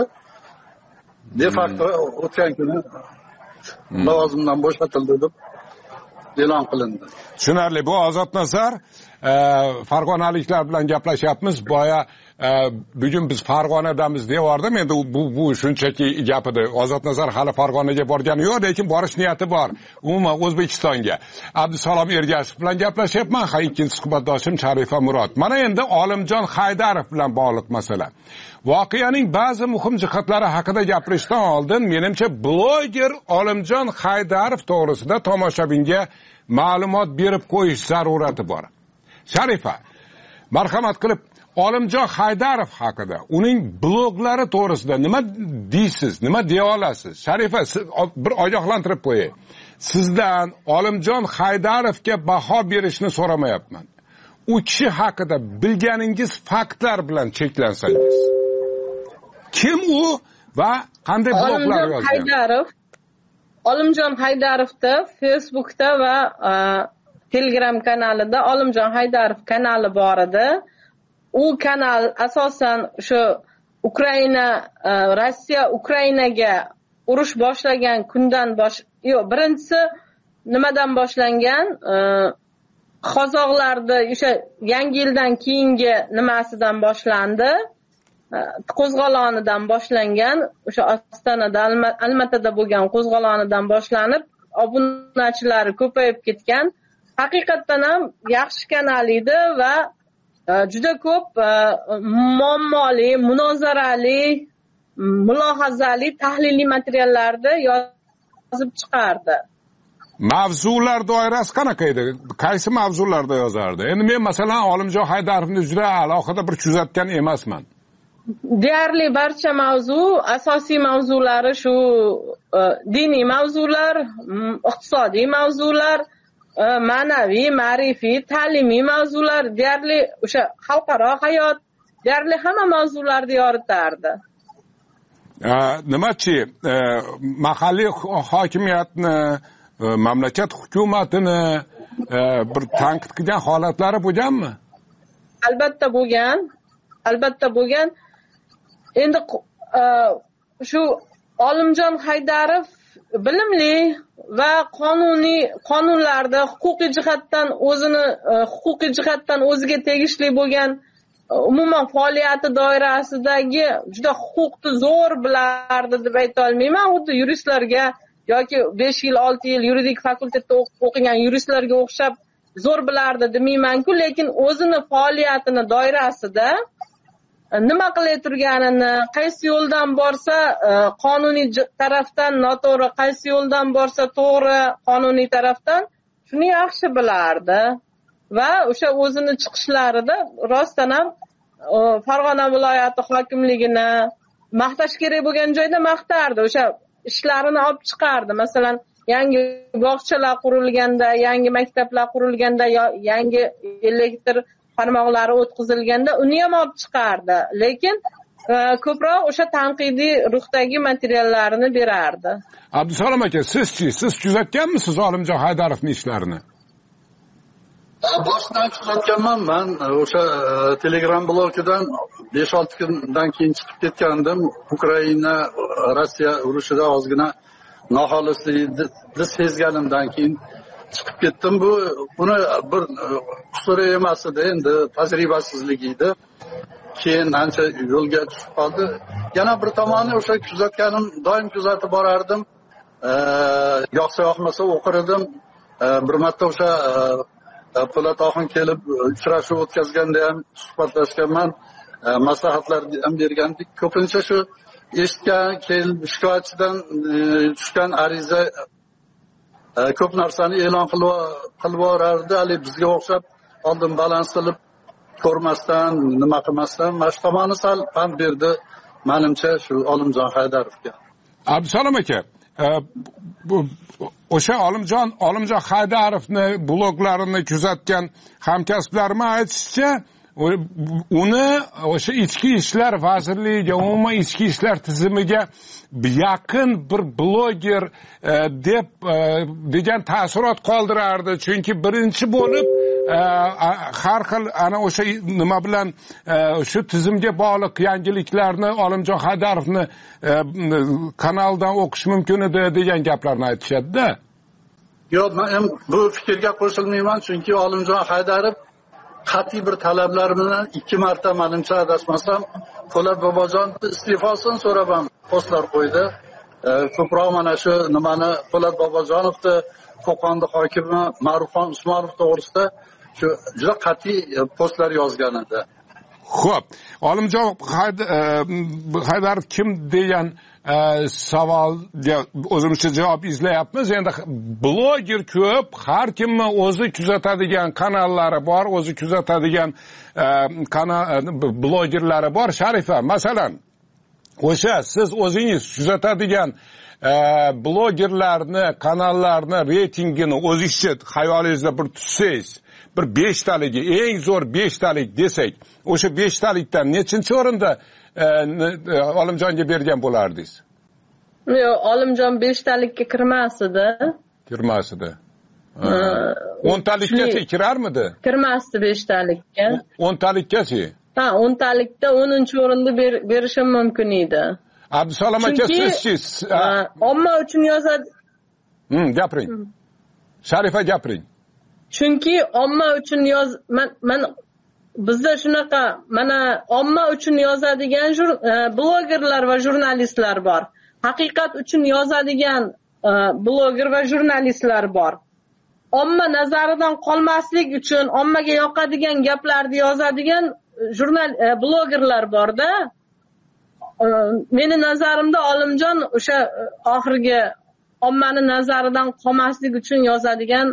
De facto o'tgan kuni lavozimdan bo'shatildi deb e'lon qilindi. Tushunarli. Bu Ozod Nazar farg'onaliklar bilan gaplashyapmiz. Boya bugun biz Farg'onadamiz deyordim. Endi bu shunchaki gap edi. Ozod Nazar hali Farg'onaga borgani yo'q, lekin borish niyati bor. Umuman O'zbekistonga. Abdusalom Ergashev bilan gaplashyapman. Ikkinchi suhbatdoshim Sharifa Murod. Mana endi Olimjon Haydarov bilan bog'liq masala. Voqeaning ba'zi muhim jihatlari haqida gapirishdan oldin menimcha bloger Olimjon Haydarov to'g'risida tomoshabinga ma'lumot berib qo'yish zarurati bor. Sharifa, marhamat qilib Olimjon Haydarov haqida, uning bloglari to'g'risida nima deysiz, nima deya olasiz? Sharifa, bir ogohlantirib qo'yay. Sizdan Olimjon Haydarovga baho berishni so'ramayapman. U kishi haqida bilganingiz faktlar bilan cheklansangiz. Kim u va qanday bloglar yozgan? Olimjon Haydarovda Facebookda va Telegram kanalida Olimjon Haydarov kanali bor edi. U kanal asosan shu Rossiya Ukrainaga urush boshlagan kundan birinchisi nimadan boshlangan? Qozoqlarda o'sha yangi yildan keyingi nimasidan boshlandi. Qo'zg'olonidan boshlangan, o'sha Ostonada, Almatada bo'lgan qo'zg'olonidan boshlanib, obunachilari ko'payib ketgan. Haqiqatan ham yaxshi kanal edi va juda ko'p muammoli, munozarali, mulohazali, tahliliy materiallarni yozib chiqardi. Mavzular doirasi qanaqa edi? Qaysi mavzularda yozardi? Endi men masalan Olimjon Haydarovni juda alohida bir kuzatgan emasman. Deyarli barcha asosiy mavzulari shu diniy mavzular, iqtisodiy mavzular, ma'naviy, ma'rifiy, ta'limiy mavzular, deyarli o'sha xalqaro hayot, deyarli hamma mavzularni yoritardi. Nimachi, mahalliy hokimiyatni, mamlakat hukumatini bir tanqid qilgan holatlari bo'lganmi? Albatta bo'lgan. Endi shu Olimjon Haydarov bilimli va qonunlarda huquqiy jihatdan o'ziga tegishli bo'lgan umuman faoliyati doirasidagi juda huquqni zo'r bilardi deb ayta olmayman. Xuddi yuristlarga yoki 5 yil 6 yil yuridik fakultetda o'qigan yuristlarga o'xshab zo'r bilardi demayman-ku, lekin o'zini faoliyatini doirasida nima qilay turganini, qaysi yo'ldan borsa qonuniy tarafdan noto'g'ri, qaysi yo'ldan borsa to'g'ri qonuniy tarafdan, shuni yaxshi bilardi va o'sha o'zini chiqishlarida rostdan ham Farg'ona viloyati hokimligini maqtash kerak bo'lgan joyda maqtardi. O'sha ishlarini olib chiqardi. Masalan, yangi bog'chalar qurilganda, yangi maktablar qurilganda, yangi elektr tarmoqlari o'tkazilganda uni ham olib chiqardi. Lekin ko'proq o'sha tanqidiy ruhdagi materiallarini berardi. Abdusalom aka, siz kuzatganmisiz Olimjon Haydarovning ishlarini? Boshdan kuzatganman. Men o'sha Telegram blogidan 5-6 kundan keyin chiqib ketgandim. Ukraina Rossiya urushida ozgina noxolislikni sezganimdan keyin chiqib ketdim. Buni bir qusuri emas edi, endi tajribasizlik edi. Keyin ancha yo'lga tushib qoldi. Yana bir tomoni o'sha kuzatganim, doim kuzatib borardim. Yoqsa yoqmasa o'qir edim. Bir marta o'sha Po'lat Oxun kelib uchrashuv o'tkazganda ham suhbatlashganman, maslahatlar ham bergandik. Ko'pincha shu eshitgan, shikoyatchidan tushgan ariza ko'p narsani e'lon qilib borardi. Hali bizga o'xshab oldin balans qilib ko'rmasdan, nima qilmasdan, mana shu tomoni sal pand berdi menimcha shu Olimjon Haydarovga. Abdusalom aka, o'sha Olimjon Haydarovni bloglarini kuzatgan hamkasblarim aytishicha, uni o'sha ichki ishlar vazirligiga, umuman ichki ishlar tizimiga yaqin bir bloger degan taassurot qoldirardi. Chunki birinchi bo'lib har xil ana o'sha nima bilan shu tizimga bog'liq yangiliklarni Olimjon Haydarovni kanaldan o'qish mumkin edi degan gaplarni aytishadi-da. Yo'q, men bu fikrga qo'shilmayman, chunki Olimjon Haydarov qat'iy bir talablar bilan 2 marta menimcha adashmasam Po'lat Bobojonov iste'fosini so'rab ham postlar qo'ydi. Ko'proq mana shu nimani Po'lat Bobojonovni Qo'qonda hokimi Ma'rufxon Usmonov to'g'risida shu juda qat'iy postlar yozgan edi. Xo'p, Olimjon Haydarov kim degan savolga o'zimizcha javob izlayapmiz. Endi bloger ko'p, har kimni o'zi kuzatadigan kanallari bor, o'zi kuzatadigan blogerlari bor. Sharifa, masalan, o'sha siz o'zingiz kuzatadigan blogerlarni, kanallarni reytingini o'zingizcha xayolingizda bir tutsangiz, bir 5 taligi, eng zo'r 5 talik desak, o'sha 5 talikdan nechinchi o'rinda Olimjonga bergan bo'lardingiz? Yo'q, Olimjon 5 talikka kirmas edi. Kirmas edi. 10 talikkacha kirarmidi? Kirmasdi 5 talikka. 10 talikkachi? Ha, 10 talikda 10-o'rinda berishim mumkin edi. Abdusalom aka, siz omma uchun yozadi. Gapiring. Sharifa, gapiring. Chunki omma uchun men bizda shunaqa, mana omma uchun yozadigan blogerlar va jurnalistlar bor. Haqiqat uchun yozadigan bloger va jurnalistlar bor. Omma nazaridan qolmaslik uchun ommaga yoqadigan gaplarni yozadigan blogerlar bor-da. Meni nazarimda Olimjon o'sha oxirgi ommani nazaridan qolmaslik uchun yozadigan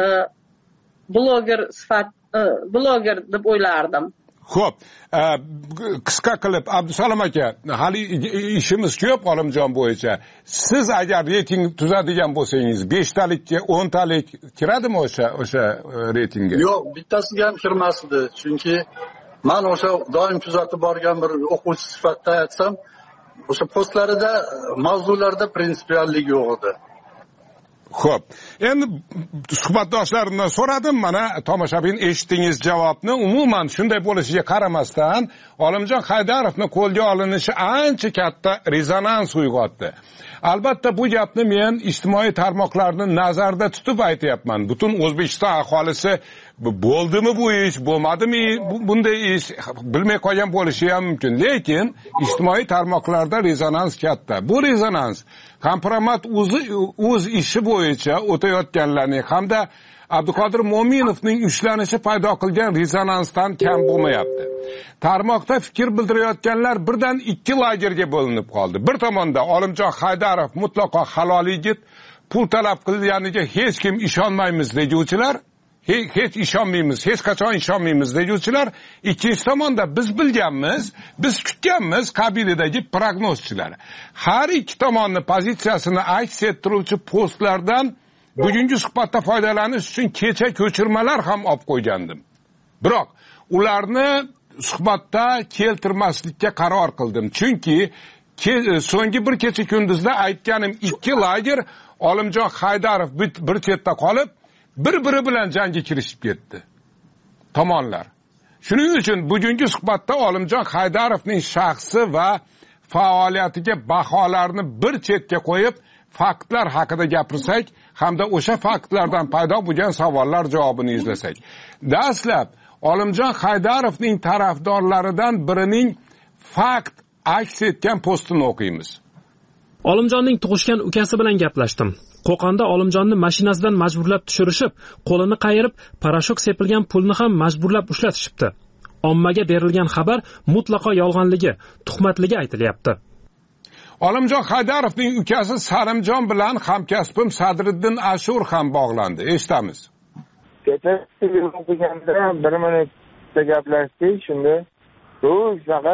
bloger deb o'ylardim. Xo'p, qisqa qilib Abdusalom aka, hali ishimiz ko'p Olimjon bo'yicha. Siz agar reyting tuzadigan bo'lsangiz, 5 talikka 10 talik kiradimi o'sha reytingga? Yo'q, bittasiga ham kirmasdi. Chunki men o'sha doim kuzatib borgan bir o'quvchi sifatida aytsam, o'sha postlarida, mavzularda prinsipiallik yo'q edi. Xo'p, endi suhbatdoshlarimdan so'radim, mana tomoshabin eshitdingiz javobni. Umuman shunday bo'lishiga qaramasdan Olimjon Haydarovni qo'lga olinishi ancha katta rezonans uyg'otdi. Albatta bu gapni men ijtimoiy tarmoqlarni nazarda tutib aytyapman. Butun O'zbekiston aholisi bo'ldimi bu ish, bo'lmadimi bunday ish bilmay qolgan bo'lishi ham mumkin. Lekin ijtimoiy tarmoqlarda rezonans katta. Bu rezonans kompromat o'z ishi bo'yicha o'tayotganlarning hamda Abduqodir Mo'minovning ushlanishi paydo qilgan rezonansdan kam bo'lmayapti. Tarmoqda fikr bildirayotganlar birdan ikki lagerga bo'linib qoldi. Bir tomonda Olimjon Haydarov mutlaqo halol yigit, pul talab qilganiga hech kim ishonmaymiz degan hech ishonmaymiz, hech qachon ishonmaymiz degan ikkinchi tomonda biz bilganmiz, biz kutganmiz qabilidagi prognozchilar. Har ikki tomonning pozitsiyasini aks ettiruvchi postlardan bugungi suhbatda foydalanish uchun kecha ko'chirmalar ham olib qo'ygandim. Biroq ularni suhbatda keltirmaslikka qaror qildim. Chunki so'nggi bir kecha kunduzda aytganim ikki lager Olimjon Haydarov bir chetda qolib, bir-biri bilan jangga kirishib ketdi. Tomonlar. Shuning uchun bugungi suhbatda Olimjon Haydarovning shaxsi va faoliyatiga baholarni bir chetga qo'yib, faktlar haqida gapirsak, hamda o'sha faktlardan paydo bo'lgan savollar javobini izlasak. Dastlab Olimjon Haydarovning tarafdorlaridan birining fakt aks etgan postini o'qiymiz. Olimjonning tug'ishgan ukasi bilan gaplashdim. Qo'qonda Olimjonni mashinasidan majburlab tushirishib, qo'lini qayirib, parashok sepilgan pulni ham majburlab ushlatishibdi. Ommaga berilgan xabar mutlaqo yolg'onligi, tuhmatligi aytilyapti. Olimjon Haydarovning ukasi Salimjon bilan hamkasbim Sadriddin Ashur ham bog'landi. Eshitamiz. Kecha o'qiganda 1 minutda gaplashdik, shunda u shunaqa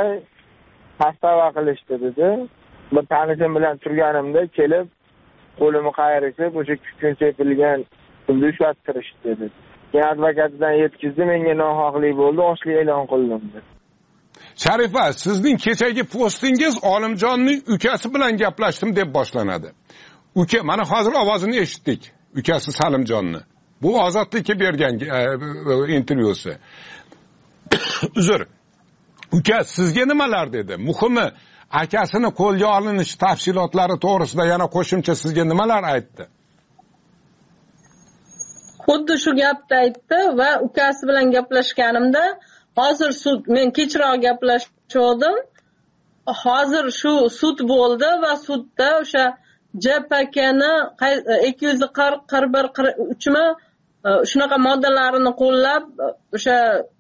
hastava qilishdi dedi. Bir tanishim bilan turganimda kelib qo'limni qayirib, o'sha kukun sepilgan pulni ushlattirishdi dedi. Keyin advokatidan yetkazdi, menga nohaqlik bo'ldi, ochlik e'lon qildim dedi. Sharifa, sizning kechagi postingiz Olimjonning ukasi bilan gaplashdim deb boshlanadi. Uka, mana hozir ovozini eshitdik, ukasi Salimjonni. Bu Ozodlikka bergan intervyusi. Uzr. Uka, sizga nimalar dedi? Muhimi, akasini qo'lga olinish tafsilotlari to'g'risida yana qo'shimcha sizga nimalar aytdi? Xuddi shu gapni aytdi va ukasi bilan gaplashganimda hozir sud, men kechroq gaplashdim. Hozir shu sud bo'ldi va sudda o'sha JPKni 240-41-43 mi shunaqa moddalarini qo'llab o'sha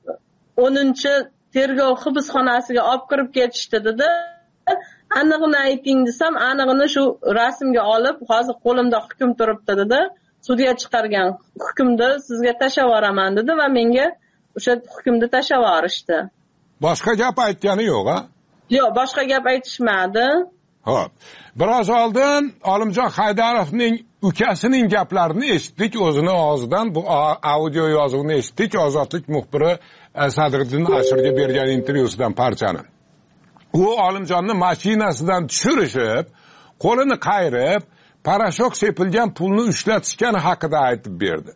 10-tergov hibsxonasiga olib kirib ketishdi dedi. Anig'ini ayting desam, anig'ini shu rasmga olib, hozir qo'limda hukm turibdi dedi. Sudga chiqargan hukmni sizga tashlab yuboraman dedi va menga o'sha hukmni tashlab yuborishdi. Boshqa gap aytgani yo'q, ha? Yo'q, boshqa gap aytishmadi. Xo'p. Biroz oldin Olimjon Haydarovning ukasining gaplarini eshitdik, o'zini og'zidan bu audio yozuvni eshitdik, Ozodlik muxbiri Sadriddin Ashurga bergan intervyusidan parchani. U Olimjonni mashinasidan tushirishib, qo'lini qayirib, parashok sepilgan pulni ushlatishgani haqida aytib berdi.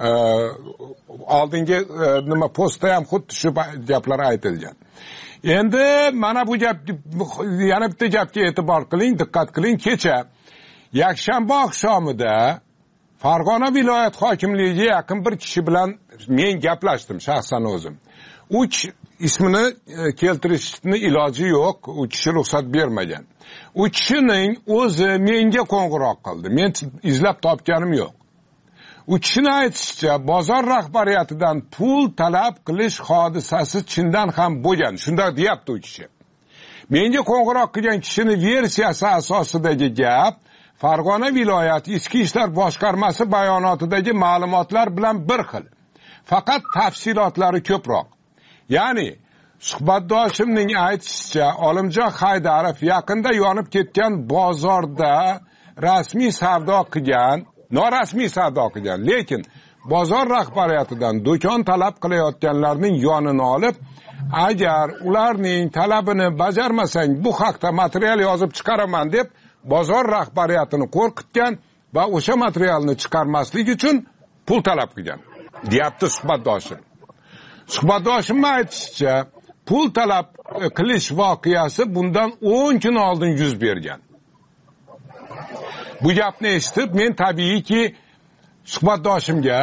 Oldingi nima postda ham xuddi shu gaplar aytilgan. Endi mana bu gap, yana bitta gapga e'tibor qiling, diqqat qiling. Kecha yakshanba oqshomida Farg'ona viloyat hokimligiga yaqin bir kishi bilan men gaplashdim shaxsan o'zim. U ismini keltirishni iloji yo'q, u kishi ruxsat bermagan. U kishining o'zi menga qo'ng'iroq qildi. Men izlab topganim yo'q. U kishining aytishicha, bozor rahbariyatidan pul talab qilish hodisasi chindan ham bo'lgan. Shunday deyapti u kishi. Menga qo'ng'iroq qilgan kishining versiyasi asosidagi gap Farg'ona viloyati Ichki ishlar boshqarmasi bayonotidagi ma'lumotlar bilan bir xil. Faqat tafsilotlari ko'proq. Ya'ni suhbatdoshimning aytishicha, Olimjon Haydarov yaqinda yonib ketgan bozorda rasmiy savdo qilgan, norasmiy savdo qilgan, lekin bozor rahbariyatidan do'kon talab qilayotganlarning yonini olib, agar ularning talabini bajarmasang bu haqda material yozib chiqaraman deb bozor rahbariyatini qo'rqitgan va o'sha materialni chiqarmaslik uchun pul talab qilgan, deyapti suhbatdoshim. Suhbatdoshimning aytishicha, pul talab qilish voqeasi bundan 10 kun oldin yuz bergan. Bu gapni eshitib, men tabiiyki suhbatdoshimga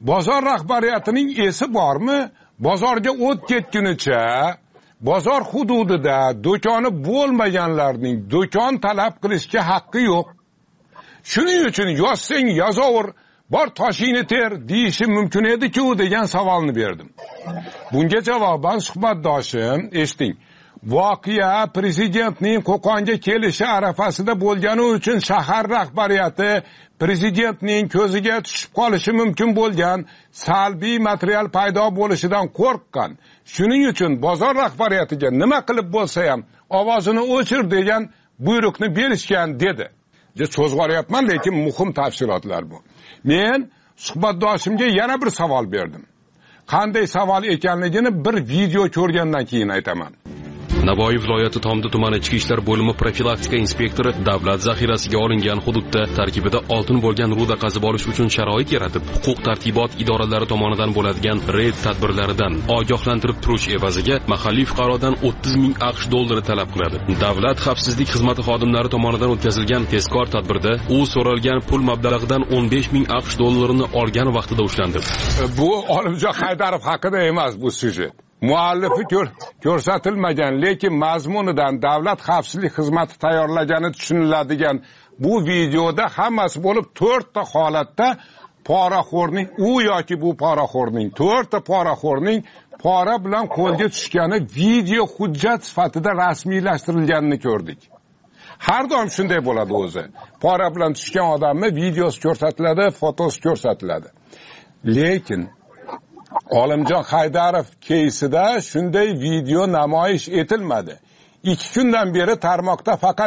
bozor rahbariyatining esi bormi? Bozorga o't ketgunicha bozor hududida do'koni bo'lmaganlarning do'kon talab qilishga haqqi yo'q. Shuning uchun yozsang yozaver, bor toshingni ter deyishi mumkin edi-ku degan savolni berdim. Bunga javoban suhbatdoshim, eshiting, voqea prezidentning Qo'qonga kelishi arafasida bo'lgani uchun shahar rahbariyati prezidentning ko'ziga tushib qolishi mumkin bo'lgan salbiy material paydo bo'lishidan qo'rqqan. Shuning uchun bozor rahbariyatiga nima qilib bo'lsa ham ovozini o'chir degan buyruqni berishgan dedi. So'zg'aryapman, lekin muhim tafsilotlar bu. Men suhbatdoshimga yana bir savol berdim. Qanday savol ekanligini bir video ko'rgandan keyin aytaman. Navoiy viloyati Tomdi tumani ichki ishlar bo'limi profilaktika inspektori davlat zaxirasiga olingan hududda tarkibida oltin bo'lgan ruda qazib olish uchun sharoit yaratib, huquq tartibot idoralari tomonidan bo'ladigan reyd tadbirlaridan ogohlantirib turish evaziga mahalliy fuqarodan 30 ming AQSh dollari talab qiladi. Davlat xavfsizlik xizmati xodimlari tomonidan o'tkazilgan tezkor tadbirda u so'ralgan pul mablag'idan 15 ming AQSh dollarini olgan vaqtida ushlandi. Bu Olimjon Haydarov haqida emas bu syujet. Muallifi ko'rsatilmagan, lekin mazmunidan davlat xavfsizlik xizmati tayyorlagani tushuniladigan bu videoda hammasi bo'lib 4 ta holatda poraxo'rning yoki bu poraxo'rning 4 ta poraxo'rning pora bilan qo'lga tushgani video hujjat sifatida rasmiylashtirilganini ko'rdik. Har doim shunday bo'ladi o'zi. Pora bilan tushgan odamni videosi ko'rsatiladi, fotosi ko'rsatiladi. Lekin Olimjon Haydarov keysida shunday video namoyish etilmadi. 2 kundan beri tarmoqda faqat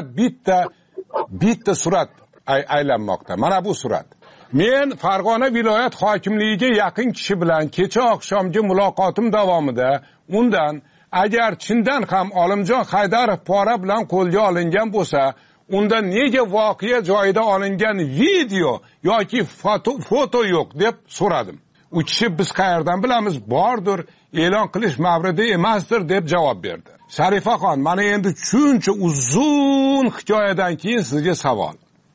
bitta surat aylanmoqda. Mana bu surat. Men Farg'ona viloyat hokimligiga yaqin kishi bilan kecha oqshomgi muloqotim davomida undan agar chindan ham Olimjon Haydarov pora bilan qo'lga olingan bo'lsa, unda nega voqea joyida olingan video yoki foto yo'q deb so'radim. U kishi biz qayerdan bilamiz, bordir, e'lon qilish mavridi emasdir deb javob berdi. Sharifaxon, mana endi shuncha uzun hikoyadan keyin sizga savol.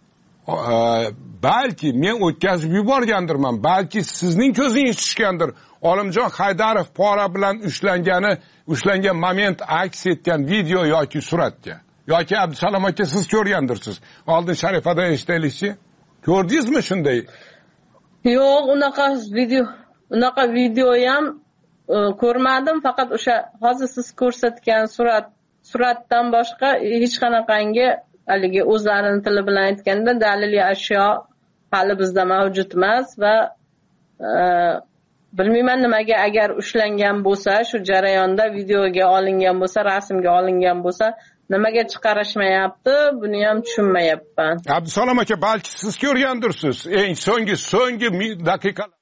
Balki men o'tkazib yuborgandirman, balki sizning ko'zingiz tushgandir. Olimjon Haydarov pora bilan ushlangan moment aks etgan video yoki suratga. Yoki Abdusalom aka siz ko'rgandirsiz. Oldin Sharifadan eshitaylikchi. Ko'rdingizmi shunday? Yo'q, unaqa video ham ko'rmadim, faqat o'sha hozir siz ko'rsatgan suratdan boshqa hech qanaqangi haligi o'zlarining tili bilan aytganda daliliy ashyo hali bizda mavjud emas va bilmayman nimaga agar ushlangan bo'lsa, shu jarayonda videoga olingan bo'lsa, rasmga olingan bo'lsa, nimaga chiqarishmayapti, buni ham tushunmayapman. Abdusalom aka, balki siz ko'rgandirsiz eng so'nggi daqiqalar.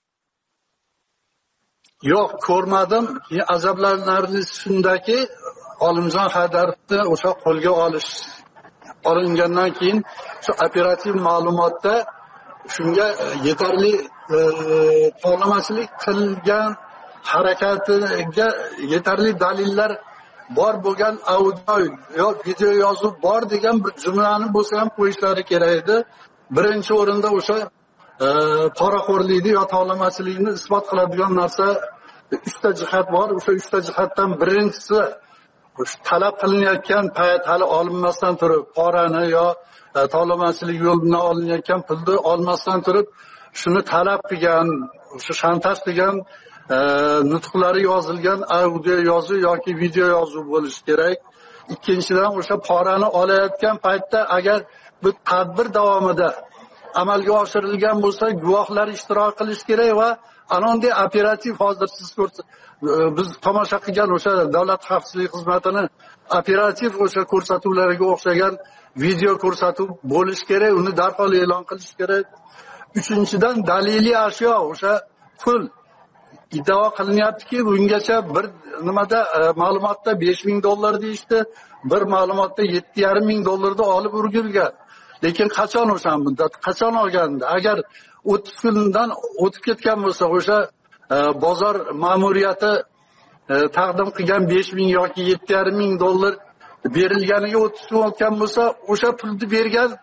Yo'q, ko'rmadim. Azoblanarlisi shundaki, Olimjon Haydarovni o'sha qo'lga olingandan keyin shu operativ ma'lumotda shunga yetarli qo'llamachilik qilgan harakatiga yetarli dalillar bor bo'lgan audio yoki video yozuv bor degan bir jumlani bo'lsa ham qo'yishlari kerak edi. Birinchi o'rinda o'sha poraxo'rlikni yo tovlamachilikni isbot qiladigan narsa 3 ta jihat bor. O'sha 3 ta jihatdan birinchisi talab qilinayotgan payt hali olinmasdan turib, porani yo tovlamachilik yo'lidan olinayotgan pulni olmasdan turib, shuni talab qilgan, o'sha shantaj qilgan nutqlari yozilgan audio yozuv yoki video yozuv bo'lishi kerak. Ikkinchidan o'sha porani olayotgan paytda agar bu tadbir davomida amalga oshirilgan bo'lsa, guvohlar ishtirok qilish kerak va anonday operativ hozir siz biz tomosha qilgan o'sha davlat xavfsizlik xizmatini operativ o'sha ko'rsatuvlariga o'xshagan video ko'rsatuv bo'lish kerak, uni darhol e'lon qilish kerak. Uchinchidan daliliy ashyo o'sha pul iddao qilinyaptiki, bungacha bir nimada ma'lumotda 5 ming dollar deyishdi, bir ma'lumotda 7,5 ming dollarni olib urgilgan. Lekin qachon o'sha muddat, qachon olganda? Agar 30 kundan o'tib ketgan bo'lsa, o'sha bozor ma'muriyati taqdim qilgan 5 ming yoki 7,5 ming dollar berilganiga 30 kun o'tgan bo'lsa, o'sha pulni bergan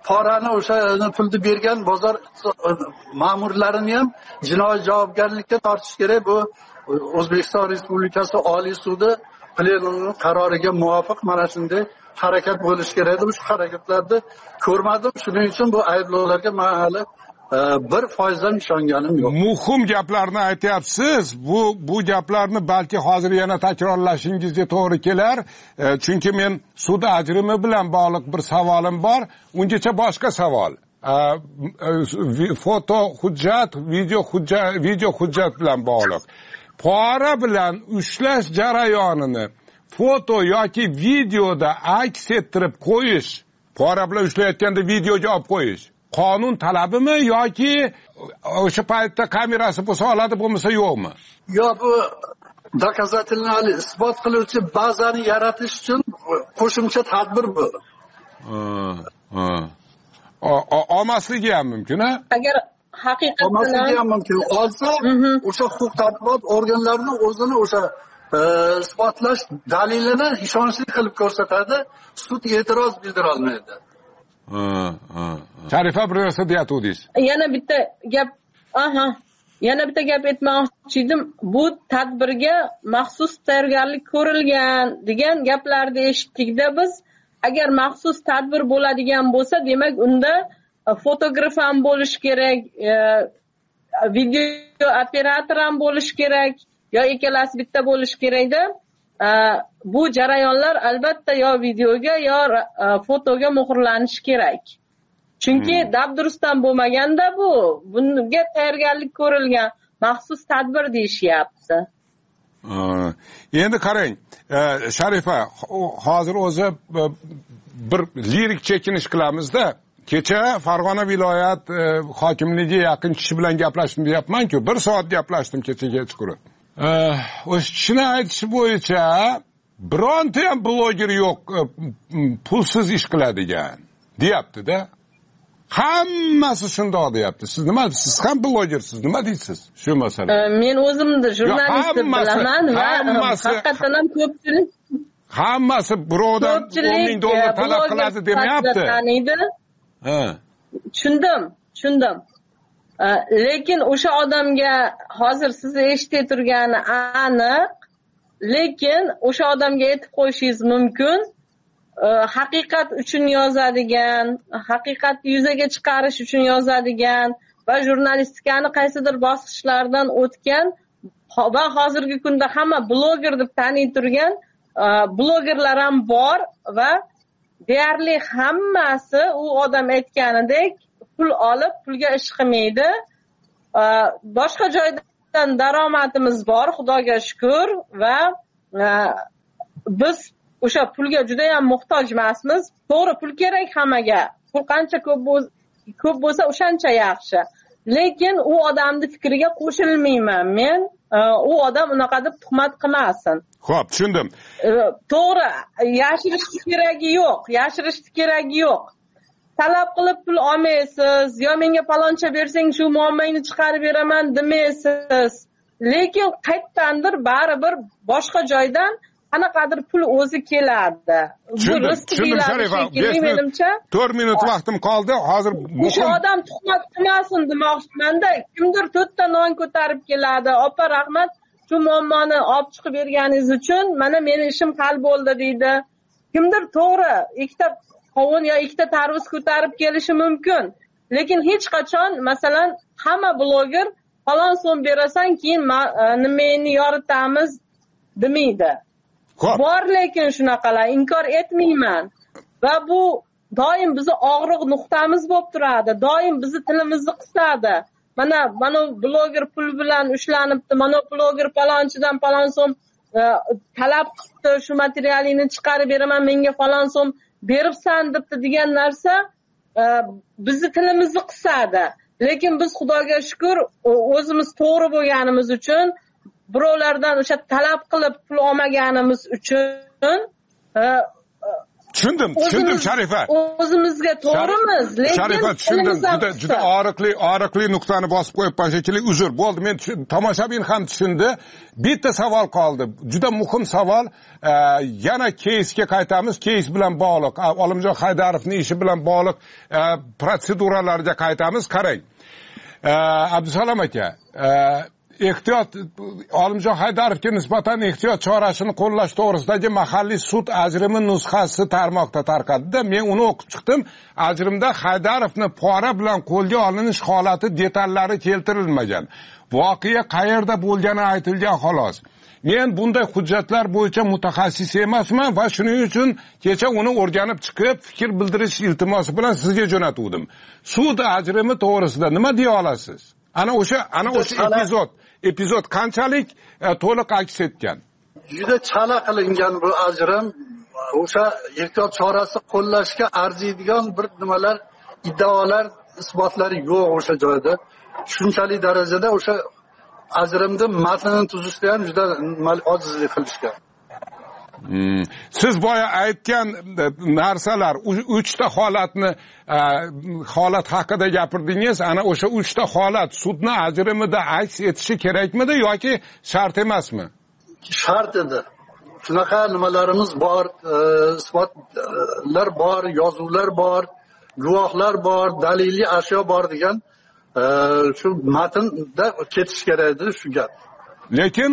porani o'sha pulni bergan bozor ma'murlarini ham jinoiy javobgarlikka tortish kerak. Bu O'zbekiston Respublikasi Oliy sudi plenumining qaroriga muvofiq mana shunday harakat bo'lishi kerak edi. Shu harakatlarni ko'rmadim. Shuning uchun bu ayblovlarga men hali 1% ham ishonganim yo'q. Muhim gaplarni aytyapsiz. Bu gaplarni balki hozir yana takrorlashingizga to'g'ri kelar. Chunki men sud ajrimi bilan bog'liq bir savolim bor. Ungacha boshqa savol. Foto hujjat, video hujjat bilan bog'liq. Pora bilan ushlash jarayonini foto yoki videoda aks ettirib qo'yish, pora bilan ushlayotganda videoga olib qo'yish qonun talabimi yoki o'sha paytda kamerasi bo'lsa oladi, bo'lmasa yo'qmi? Yo'q, bu dokazatilni isbot qiluvchi bazani yaratish uchun qo'shimcha tadbir bu. Olmasligi ham mumkin, ha? Agar haqiqatan olmasligi ham mumkin. Olsa, o'sha huquq-tartibot organlarini o'zini o'sha isbotlash dalilini ishonchli qilib ko'rsatadi, sud e'tiroz bildira olmaydi. Sharifa, bir narsa deyatdingiz. Yana bitta gap aytmoqchi edim. Bu tadbirga maxsus tayyorgarlik ko'rilgan degan gaplarni eshitdik-da biz. Agar maxsus tadbir bo'ladigan bo'lsa, demak unda fotograf ham bo'lish kerak, video operator ham bo'lish kerak, yo ikkalasi bitta bo'lish kerak-da. Bu jarayonlar albatta yo videoga yo fotoga muhrlanishi kerak. Chunki dabdurustdan bo'lmaganda bunga tayyorgarlik ko'rilgan maxsus tadbir deyishyapti. Endi qarang, Sharifa, hozir o'zi bir lirik chekinish qilamizda. Kecha Farg'ona viloyat hokimligi yaqin kishi bilan gaplashdim deyapman-ku, 1 soat gaplashdim kecha kechqurun. O'sha kishini aytishi bo'yicha bironta ham bloger yo'q pulsiz ish qiladigan deyapti-da. Hammasi shundoq deyapti. Siz ham blogersiz, nima deysiz shu masala? Men o'zimni jurnalist deb bilaman va haqiqatan ham ko'pchilik hammasi birovdan $10,000 talab qiladi demayapti. Tushundim. Lekin o'sha odamga hozir sizni eshitib turgani aniq, lekin o'sha odamga aytib qo'yishingiz mumkin, haqiqat uchun yozadigan, haqiqatni yuzaga chiqarish uchun yozadigan va jurnalistikani qaysidir bosqichlardan o'tgan va hozirgi kunda hamma bloger deb taniy turgan blogerlar ham bor va deyarli hammasi u odam aytganidek pul olib, pulga ish qilmaydi. Boshqa joydan daromadimiz bor, Xudoga shukr, va biz o'sha pulga juda ham muhtoj emasmiz. To'g'ri, pul kerak hammaga. Pul qancha ko'p bo'lsa o'shancha yaxshi. Lekin u odamning fikriga qo'shilmayman men. U odam unaqa deb tuhmat qilmasin. Xo'p, tushundim. To'g'ri, yashirish keragi yo'q. Talab qilib pul olmaysiz, yo menga paloncha bersang shu muammoni chiqarib beraman demaysiz. Lekin qayerdandir baribir boshqa joydan qanaqadir pul o'zi keladi. Tushundim, Sharifa. 4 minut vaqtim qoldi. Hozir o'sha odam tuhmat qilmasin demoqchiman-da. Kimdir 4 ta non ko'tarib keladi. Opa, rahmat, shu muammoni olib chiqib berganingiz uchun mana meni ishim hal bo'ldi deydi. Kimdir to'g'ri, ikkita qovun yo ikkita tarvuz ko'tarib kelishi mumkin. Lekin hech qachon, masalan, hamma bloger falon so'm berasan, keyin nimani yoritamiz demaydi. Bor, lekin shunaqalar inkor etmayman. Va bu doim bizni og'riq nuqtamiz bo'lib turadi. Doim bizni tilimizni qisadi. Mana bloger pul bilan ushlanibdi, mana bloger palonchidan falon so'm talab qilibdi, shu materialini chiqarib beraman, menga falon so'm beribsan debdi degan narsa bizni tilimizni qisadi. Lekin biz Xudoga shukr o'zimiz to'g'ri bo'lganimiz uchun, birovlardan o'sha talab qilib pul olmaganimiz uchun tushundim Sharifa. O'zimizga to'g'rimiz, lekin Sharifa, tushundim. Juda oriqli nuqtani bosib qo'yibman shekilli. Uzr, bo'ldi. Men tomoshabin ham tushundi. Bitta savol qoldi. Juda muhim savol. Yana keysga qaytamiz. Keys bilan bog'liq, Olimjon Haydarovning ishi bilan bog'liq protseduralarga qaytamiz. Qarang. Abdusalom aka, ehtiyot Olimjon Haydarovga nisbatan ehtiyot chorasini qo'llash to'g'risidagi mahalliy sud ajrimi nusxasi tarmoqda tarqadi. Men uni o'qib chiqdim. Ajrimda Haydarovni pora bilan qo'lga olinish holati detallari keltirilmagan. Voqea qayerda bo'lgani aytilgan xolos. Men bunday hujjatlar bo'yicha mutaxassis emasman va shuning uchun kecha uni o'rganib chiqib, fikr bildirish iltimosi bilan sizga jo'natdim. Sud ajrimi to'g'risida nima deya olasiz? Ana o'sha epizod qanchalik to'liq aks etgan? Juda chala qilingan bu ajrim. O'sha ehtiyot chorasi qo'llashga arziydigan bir nimalar, iddaolar, isbotlar yo'q o'sha joyda. Shunchalik darajada o'sha ajrimni matnini tuzishda ham juda ojizlik qilishgan. Siz boya aytgan narsalar, 3 ta holat haqida gapirdingiz. Ana o'sha 3 ta holat sudni ajrimida aks etishi kerakmidi yoki shart emasmi? Shart edi. Shunaqa nimalarimiz bor, isbotlar bor, yozuvlar bor, guvohlar bor, daliliy ashyo bor degan shu matnda ketish kerak edi shu gap. Lekin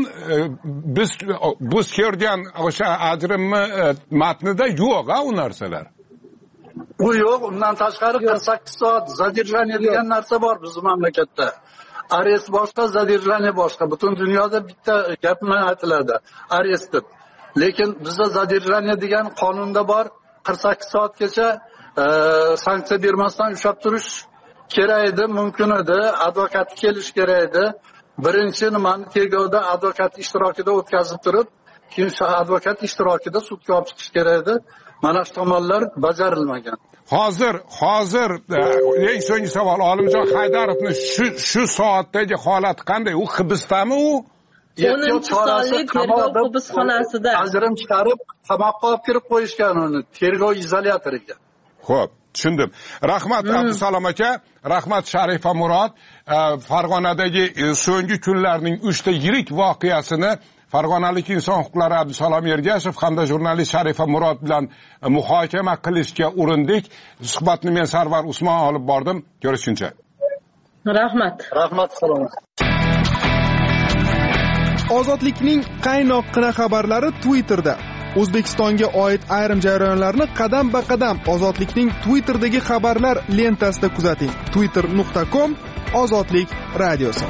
biz ko'rgan o'sha ajrimni matnida yo'q u narsalar. U yo'q, undan tashqari 48 soat zadержание degan narsa bor bizning mamlakatda. Arest boshqa, zadержание boshqa. Butun dunyoda bitta gap bilan aytiladi, arest deb. Lekin bizda zadержание degan qonunda bor, 48 soatgacha sanksiya bermasdan ushlab turish kerak edi, mumkin edi, advokat kelish kerak edi. Birinchi nimani tergovda advokat ishtirokida o'tkazib turib, keyin shu advokat ishtirokida sudga olib chiqish kerak edi. Mana shu tomonlar bajarilmagan. Hozir eng so'nggi savol, Olimjon Haydarovning shu soatdagi holati qanday? U hibsdami u? Ehtiyot chorasi hibsxonasida. Ajrim chiqarib, qamoqqa olib kirib qo'yishgan uni, tergov izolyatoriga. Xo'p, tushundim. Rahmat Abdusalom aka, rahmat Sharifa Murod. Farg'onadagi so'nggi kunlarning 3 ta yirik voqeasini Farg'onalik inson huquqlari Abdusalom Ergashev hamda jurnalist Sharifa Murod bilan muhokama qilishga urindik. Suhbatni men Sarvar Usmon olib bordim. Ko'rishguncha. Rahmat. Salom. Ozodlikning qaynoqqina xabarlari Twitterda. O'zbekistonga oid ayrim jarayonlarni qadam-ba-qadam Ozodlikning Twitter'dagi xabarlar lentasida kuzating. twitter.com/ozodlik radiosi.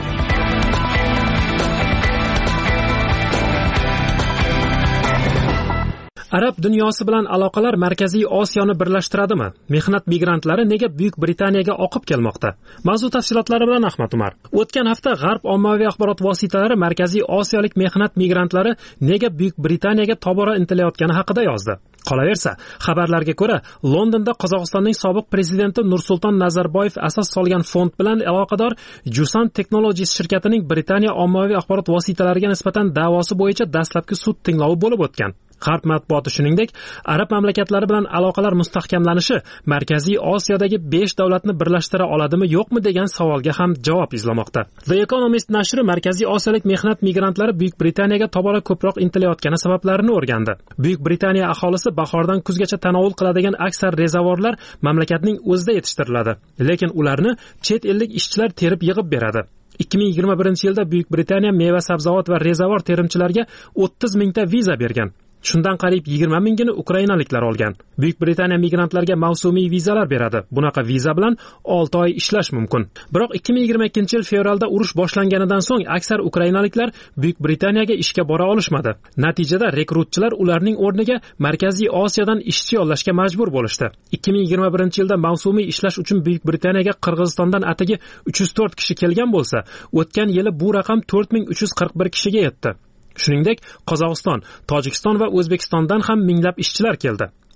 Arab dunyosi bilan aloqalar Markaziy Osiyoni birlashtiradimi? Mehnat migrantlari nega Buyuk Britaniyaga oqib kelmoqda? Mavzu tafsilotlari bilan Ahmad Umar. O'tgan hafta G'arb ommaviy axborot vositalari Markaziy Osiyolik mehnat migrantlari nega Buyuk Britaniyaga tobora intilayotgani haqida yozdi. Qolaversa, xabarlarga ko'ra, Londonda Qozog'istonning sobiq prezidenti Nursulton Nazarboyev asos solgan fond bilan aloqador Jusan Technologies shirkatining Britaniya ommaviy axborot vositalariga nisbatan da'vosi bo'yicha dastlabki sud tinglovi bo'lib o'tgan. G'arb matbuoti shuningdek, arab mamlakatlari bilan aloqalar mustahkamlanishi Markaziy Osiyodagi 5 davlatni birlashtira oladimi yo'qmi degan savolga ham javob izlamoqda. The Economist nashri Markaziy Osiyolik mehnat migrantlari Buyuk Britaniyaga tobora ko'proq intilayotgani sabablarini o'rgandi. Buyuk Britaniya aholisi bahordan kuzgacha tanovul qiladigan aksar rezavorlar mamlakatning o'zida yetishtiriladi, lekin ularni chet ellik ishchilar terib yig'ib beradi. 2021-yilda Buyuk Britaniya meva-sabzavot va rezavor terimchilarga 30 mingta viza bergan. Shundan qariyb 20 mingini ukrainaliklar olgan. Buyuk Britaniya migrantlarga mavsumiy vizalar beradi. Bunaqa viza bilan 6 oy ishlash mumkin. Biroq 2022-yil fevralda urush boshlanganidan so'ng aksar ukrainaliklar Buyuk Britaniyaga ishga bora olishmadi. Natijada rekrutchilar ularning o'rniga Markaziy Osiyodan ishchi yollashga majbur bo'lishdi. 2021-yilda mavsumiy ishlash uchun Buyuk Britaniyaga Qirg'izistondan atigi 304 kishi kelgan bo'lsa, o'tgan yili bu raqam 4341 kishiga yetdi. Shuningdek, Qozog'iston, Tojikiston va O'zbekistondan ham minglab ishchilar keldi.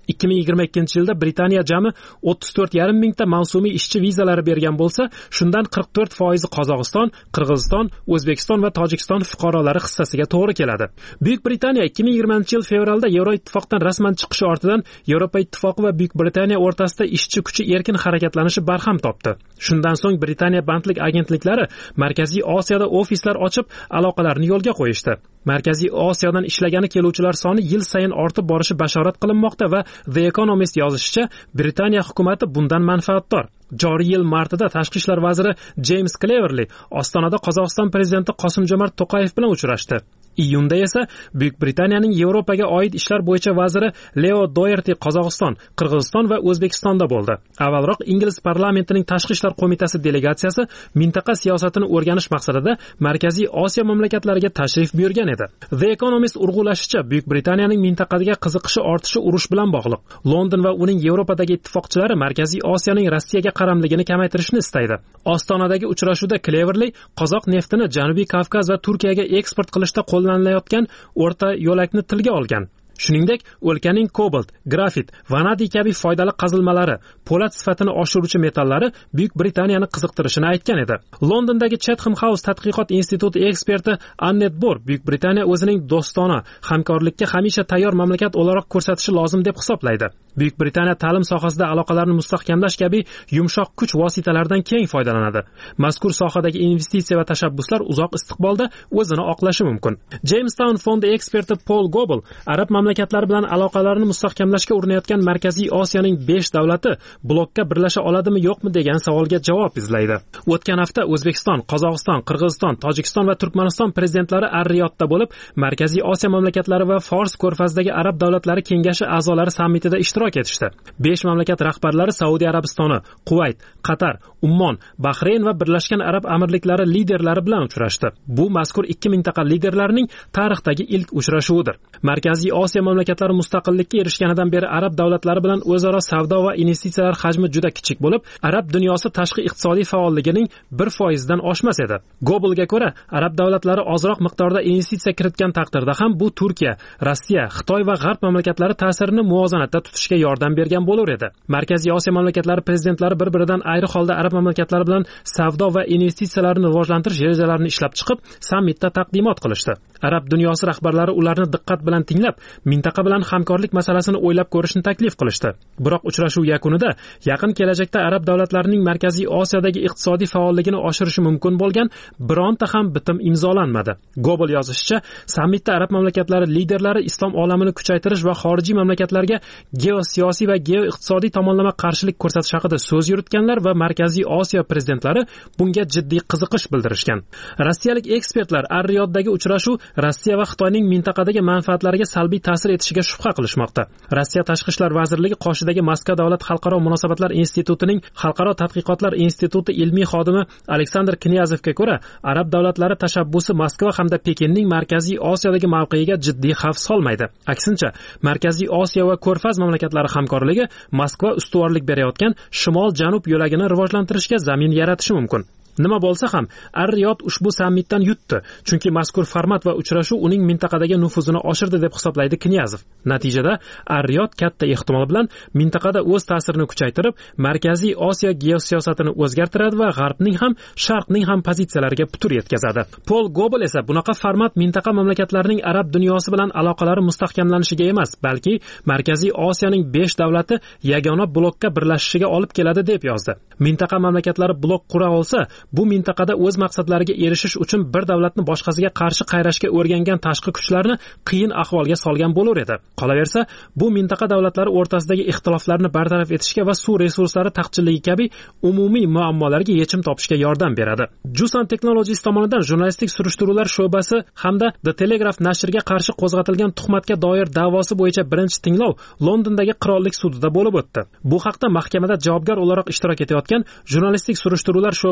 2022-yilda Britaniya jami 34,5 mingta mavsumiy ishchi vizalari bergan bo'lsa, shundan 44% Qozog'iston, Qirg'iziston, O'zbekiston va Tojikiston fuqarolari hissasiga to'g'ri keladi. Buyuk Britaniya 2020-yil fevralda Yevroittifoqdan rasman chiqishi ortidan Yevropa Ittifoqi va Buyuk Britaniya o'rtasida ishchi kuchi erkin harakatlanishi barham topdi. Shundan so'ng Britaniya bandlik agentliklari Markaziy Osiyoda ofislar ochib, aloqalarni yo'lga qo'yishdi. Markaziy Osiyodan ishlagani keluvchilar soni yil sayin ortib borishi bashorat qilinmoqda va The Economist yozishicha, Britaniya hukumatı bundan manfaatdor. Joriy yil martida tashqi ishlar vaziri James Cleverly Ostonada Qozog'iston prezidenti Qosim-Jomart To'qayev bilan uchrashdi. Iyunda esa Buyuk Britaniyaning Yevropaga oid ishlar bo'yicha vaziri Leo Doherty Qozog'iston, Qirg'iziston va O'zbekistonda bo'ldi. Avvalroq Ingliz parlamentining tashqi ishlar qo'mitasi delegatsiyasi mintaqa siyosatini o'rganish maqsadida Markaziy Osiyo mamlakatlariga tashrif buyurgan edi. The Economist urg'ulashicha, Buyuk Britaniyaning mintaqaga qiziqishi ortishi urush bilan bog'liq. London va uning Yevropadagi ittifoqchilari Markaziy Osiyoning Rossiyaga qaramligini kamaytirishni istaydi. Ostonadagi uchrashuvda Cleverly qozoq neftini Janubiy Kavkaz va Turkiyaga eksport qilishda qo'llanilayotgan o'rta yo'lakni tilga olgan. Shuningdek, o'lkaning kobalt, grafit, vanadiy kabi foydali qazilmalari, po'lat sifatini oshiruvchi metallari Buyuk Britaniyani qiziqtirishini aytgan edi. Londondagi Chatham House tadqiqot instituti eksperti Annette Bor Buyuk Britaniya o'zining do'stona, hamkorlikka hamisha tayyor mamlakat o'laroq ko'rsatishi lozim deb hisoblaydi. Buyuk Britaniya ta'lim sohasida aloqalarni mustahkamlash kabi yumshoq kuch vositalaridan keng foydalanadi. Mazkur sohadagi investitsiya va tashabbuslar uzoq istiqbolda o'zini oqlashi mumkin. Jamestown fondi eksperti Paul Goble arab mamlakatlari bilan aloqalarni mustahkamlashga urinayotgan Markaziy Osiyoning 5 davlati blokka birlasha oladimi yo'qmi degan savolga javob izlaydi. O'tgan hafta O'zbekiston, Qozog'iston, Qirg'iziston, Tojikiston va Turkmaniston prezidentlari Ar-Riyodda bo'lib, Markaziy Osiyo mamlakatlari va Fors ko'rfazidagi arab davlatlari kengashi a'zolari sammitida ishtirok etishdi. 5 mamlakat rahbarlari Saudiya Arabistoni, Kuvayt, Qatar, Ummon, Bahrayn va Birlashgan Arab Amirliklari liderlari bilan uchrashdi. Bu mazkur ikki mintaqa liderlarining tarixdagi ilk uchrashuvidir. Markaziy Osiyo mamlakatlari mustaqillikka erishganidan beri arab davlatlari bilan o'zaro savdo va investitsiyalar hajmi juda kichik bo'lib, arab dunyosi tashqi iqtisodiy faolligining 1% dan oshmas edi. Google'ga ko'ra, arab davlatlari ozroq miqdorda investitsiya kiritgan taqdirda ham bu Turkiya, Rossiya, Xitoy va G'arb mamlakatlari ta'sirini muvozanatda tutishga yordam bergan bo'lar edi. Markaziy Osiyo mamlakatlari prezidentlari bir-biridan ayri holda arab mamlakatlari bilan savdo va investitsiyalarni rivojlantirish rejalarini ishlab chiqib, sammitda taqdimot qilishdi. Arab dunyosi rahbarlari ularni diqqat bilan tinglab, mintaqa bilan hamkorlik masalasini o'ylab ko'rishni taklif qilishdi. Biroq uchrashuv yakunida yaqin kelajakda arab davlatlarining Markaziy Osiyodagi iqtisodiy faolligini oshirishi mumkin bo'lgan bironta ham bitim imzolanmadi. Global yozishicha, sammitda arab mamlakatlari liderlari islom olamini kuchaytirish va xorijiy mamlakatlarga geosiyosiy va geoiqtisodiy tomonlama qarshilik ko'rsatish haqida so'z yuritganlar va Markaziy Osiyo prezidentlari bunga jiddiy qiziqish bildirishgan. Rossiyalik ekspertlar Ar-Riyoddagi uchrashuv Rossiya va Xitoyning mintaqadagi manfaatlariga salbiy ta'sir etishiga shubha qilishmoqda. Rossiya Tashqi ishlar vazirligi qoshidagi Moskva davlat xalqaro munosabatlar institutining Xalqaro tadqiqotlar instituti ilmiy xodimi Aleksandr Knyazevga ko'ra, arab davlatlari tashabbusi Moskva hamda Pekinning Markaziy Osiyodagi mavqeyiga jiddiy xavf solmaydi. Aksincha, Markaziy Osiyo va Ko'rfaz mamlakatlari hamkorligi Moskva ustuvorlik berayotgan shimol-janub yo'lagini rivojlantirishga zamin yaratishi mumkin. Nima bo'lsa ham, Ar-Riyod ushbu sammitdan yutdi, chunki mazkur format va uchrashuv uning mintaqadagi nufuzini oshirdi deb hisoblaydi Knyazov. Natijada Ar-Riyod katta ehtimol bilan mintaqada o'z ta'sirini kuchaytirib, Markaziy Osiyo geosiyosatini o'zgartiradi va G'arbning ham, Sharqning ham pozitsiyalariga putur yetkazadi. Paul Goble esa bunaqa format mintaqa mamlakatlarining arab dunyosi bilan aloqalari mustahkamlanishiga emas, balki Markaziy Osiyoning 5 davlati yagona blokka birlashishiga olib keladi deb yozdi. Mintaqa mamlakatlari blok qura olsa, bu mintaqada o'z maqsadlariga erishish uchun bir davlatni boshqasiga qarshi qayrashga o'rgangan tashqi kuchlarni qiyin ahvolga solgan bo'lar edi. Qolaversa, bu mintaqa davlatlari o'rtasidagi ixtiloflarni bartaraf etishga va suv resurslari taqchilligi kabi umumiy muammolarga yechim topishga yordam beradi. Jusan Technologies tomonidan jurnalistik surishtiruvlar sho'basi hamda The Telegraph nashriga qarshi qo'zg'atilgan tuhmatga doir da'vosi bo'yicha birinchi tinglov Londondagi qirollik sudida bo'lib o'tdi. Bu haqda mahkamada javobgar o'laroq ishtirok etayotgan jurnalistik surishtiruvlar sho'basining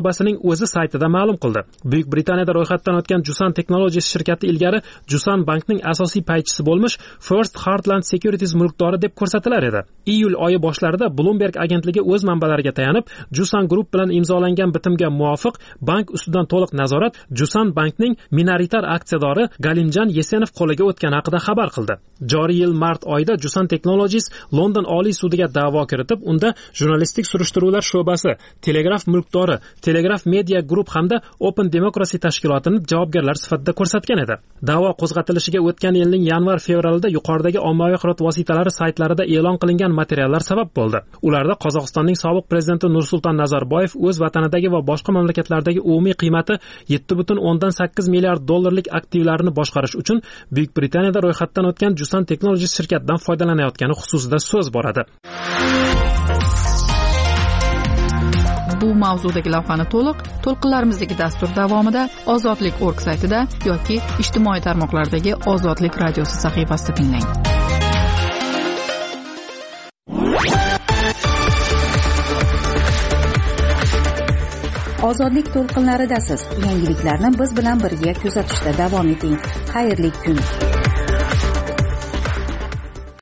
o'zi saytida ma'lum qildi. Buyuk Britaniyada ro'yxatdan o'tgan Jusan Technologies shirkati ilgari Jusan bankning asosiy paychisi bo'lmish First Heartland Securities mulkdori deb ko'rsatilar edi. Iyul oyi boshlarida Bloomberg agentligi o'z manbalariga tayanib, Jusan Group bilan imzolangan bitimga muvofiq bank ustidan to'liq nazorat Jusan bankning minoritar aksiyadori Galimjan Yesenov qo'liga o'tgani haqida xabar qildi. Joriy yil mart oyida Jusan Technologies London Oliy sudiga da'vo kiritib, unda jurnalistik surishtiruvlar sho'basi, Telegraf mulkdori, Telegraf Media Group hamda Open Democracy tashkilotini javobgarlar sifatida ko'rsatgan edi. Da'vo qo'zg'atilishiga o'tgan yilning yanvar-fevralida yuqoridagi ommaviy axborot vositalari saytlarida e'lon qilingan materiallar sabab bo'ldi. Ularda Qozog'istonning sobiq prezidenti Nursulton Nazarboyev o'z vatanidagi va boshqa mamlakatlardagi umumiy qiymati 7.8 milliard dollarlik aktivlarni boshqarish uchun Buyuk Britaniyada ro'yxatdan o'tgan Jusan Technologies shirkatidan foydalanayotgani xususida so'z boradi. Bu mavzudagi lavhani to'lqinlarimizdagi dastur davomida ozodlik.org saytida yoki ijtimoiy tarmoqlardagi Ozodlik radiosi sahifasida tinglang. Ozodlik to'lqinlaridasiz. Yangiliklarni biz bilan birga kuzatishda davom eting. Xayrli kun.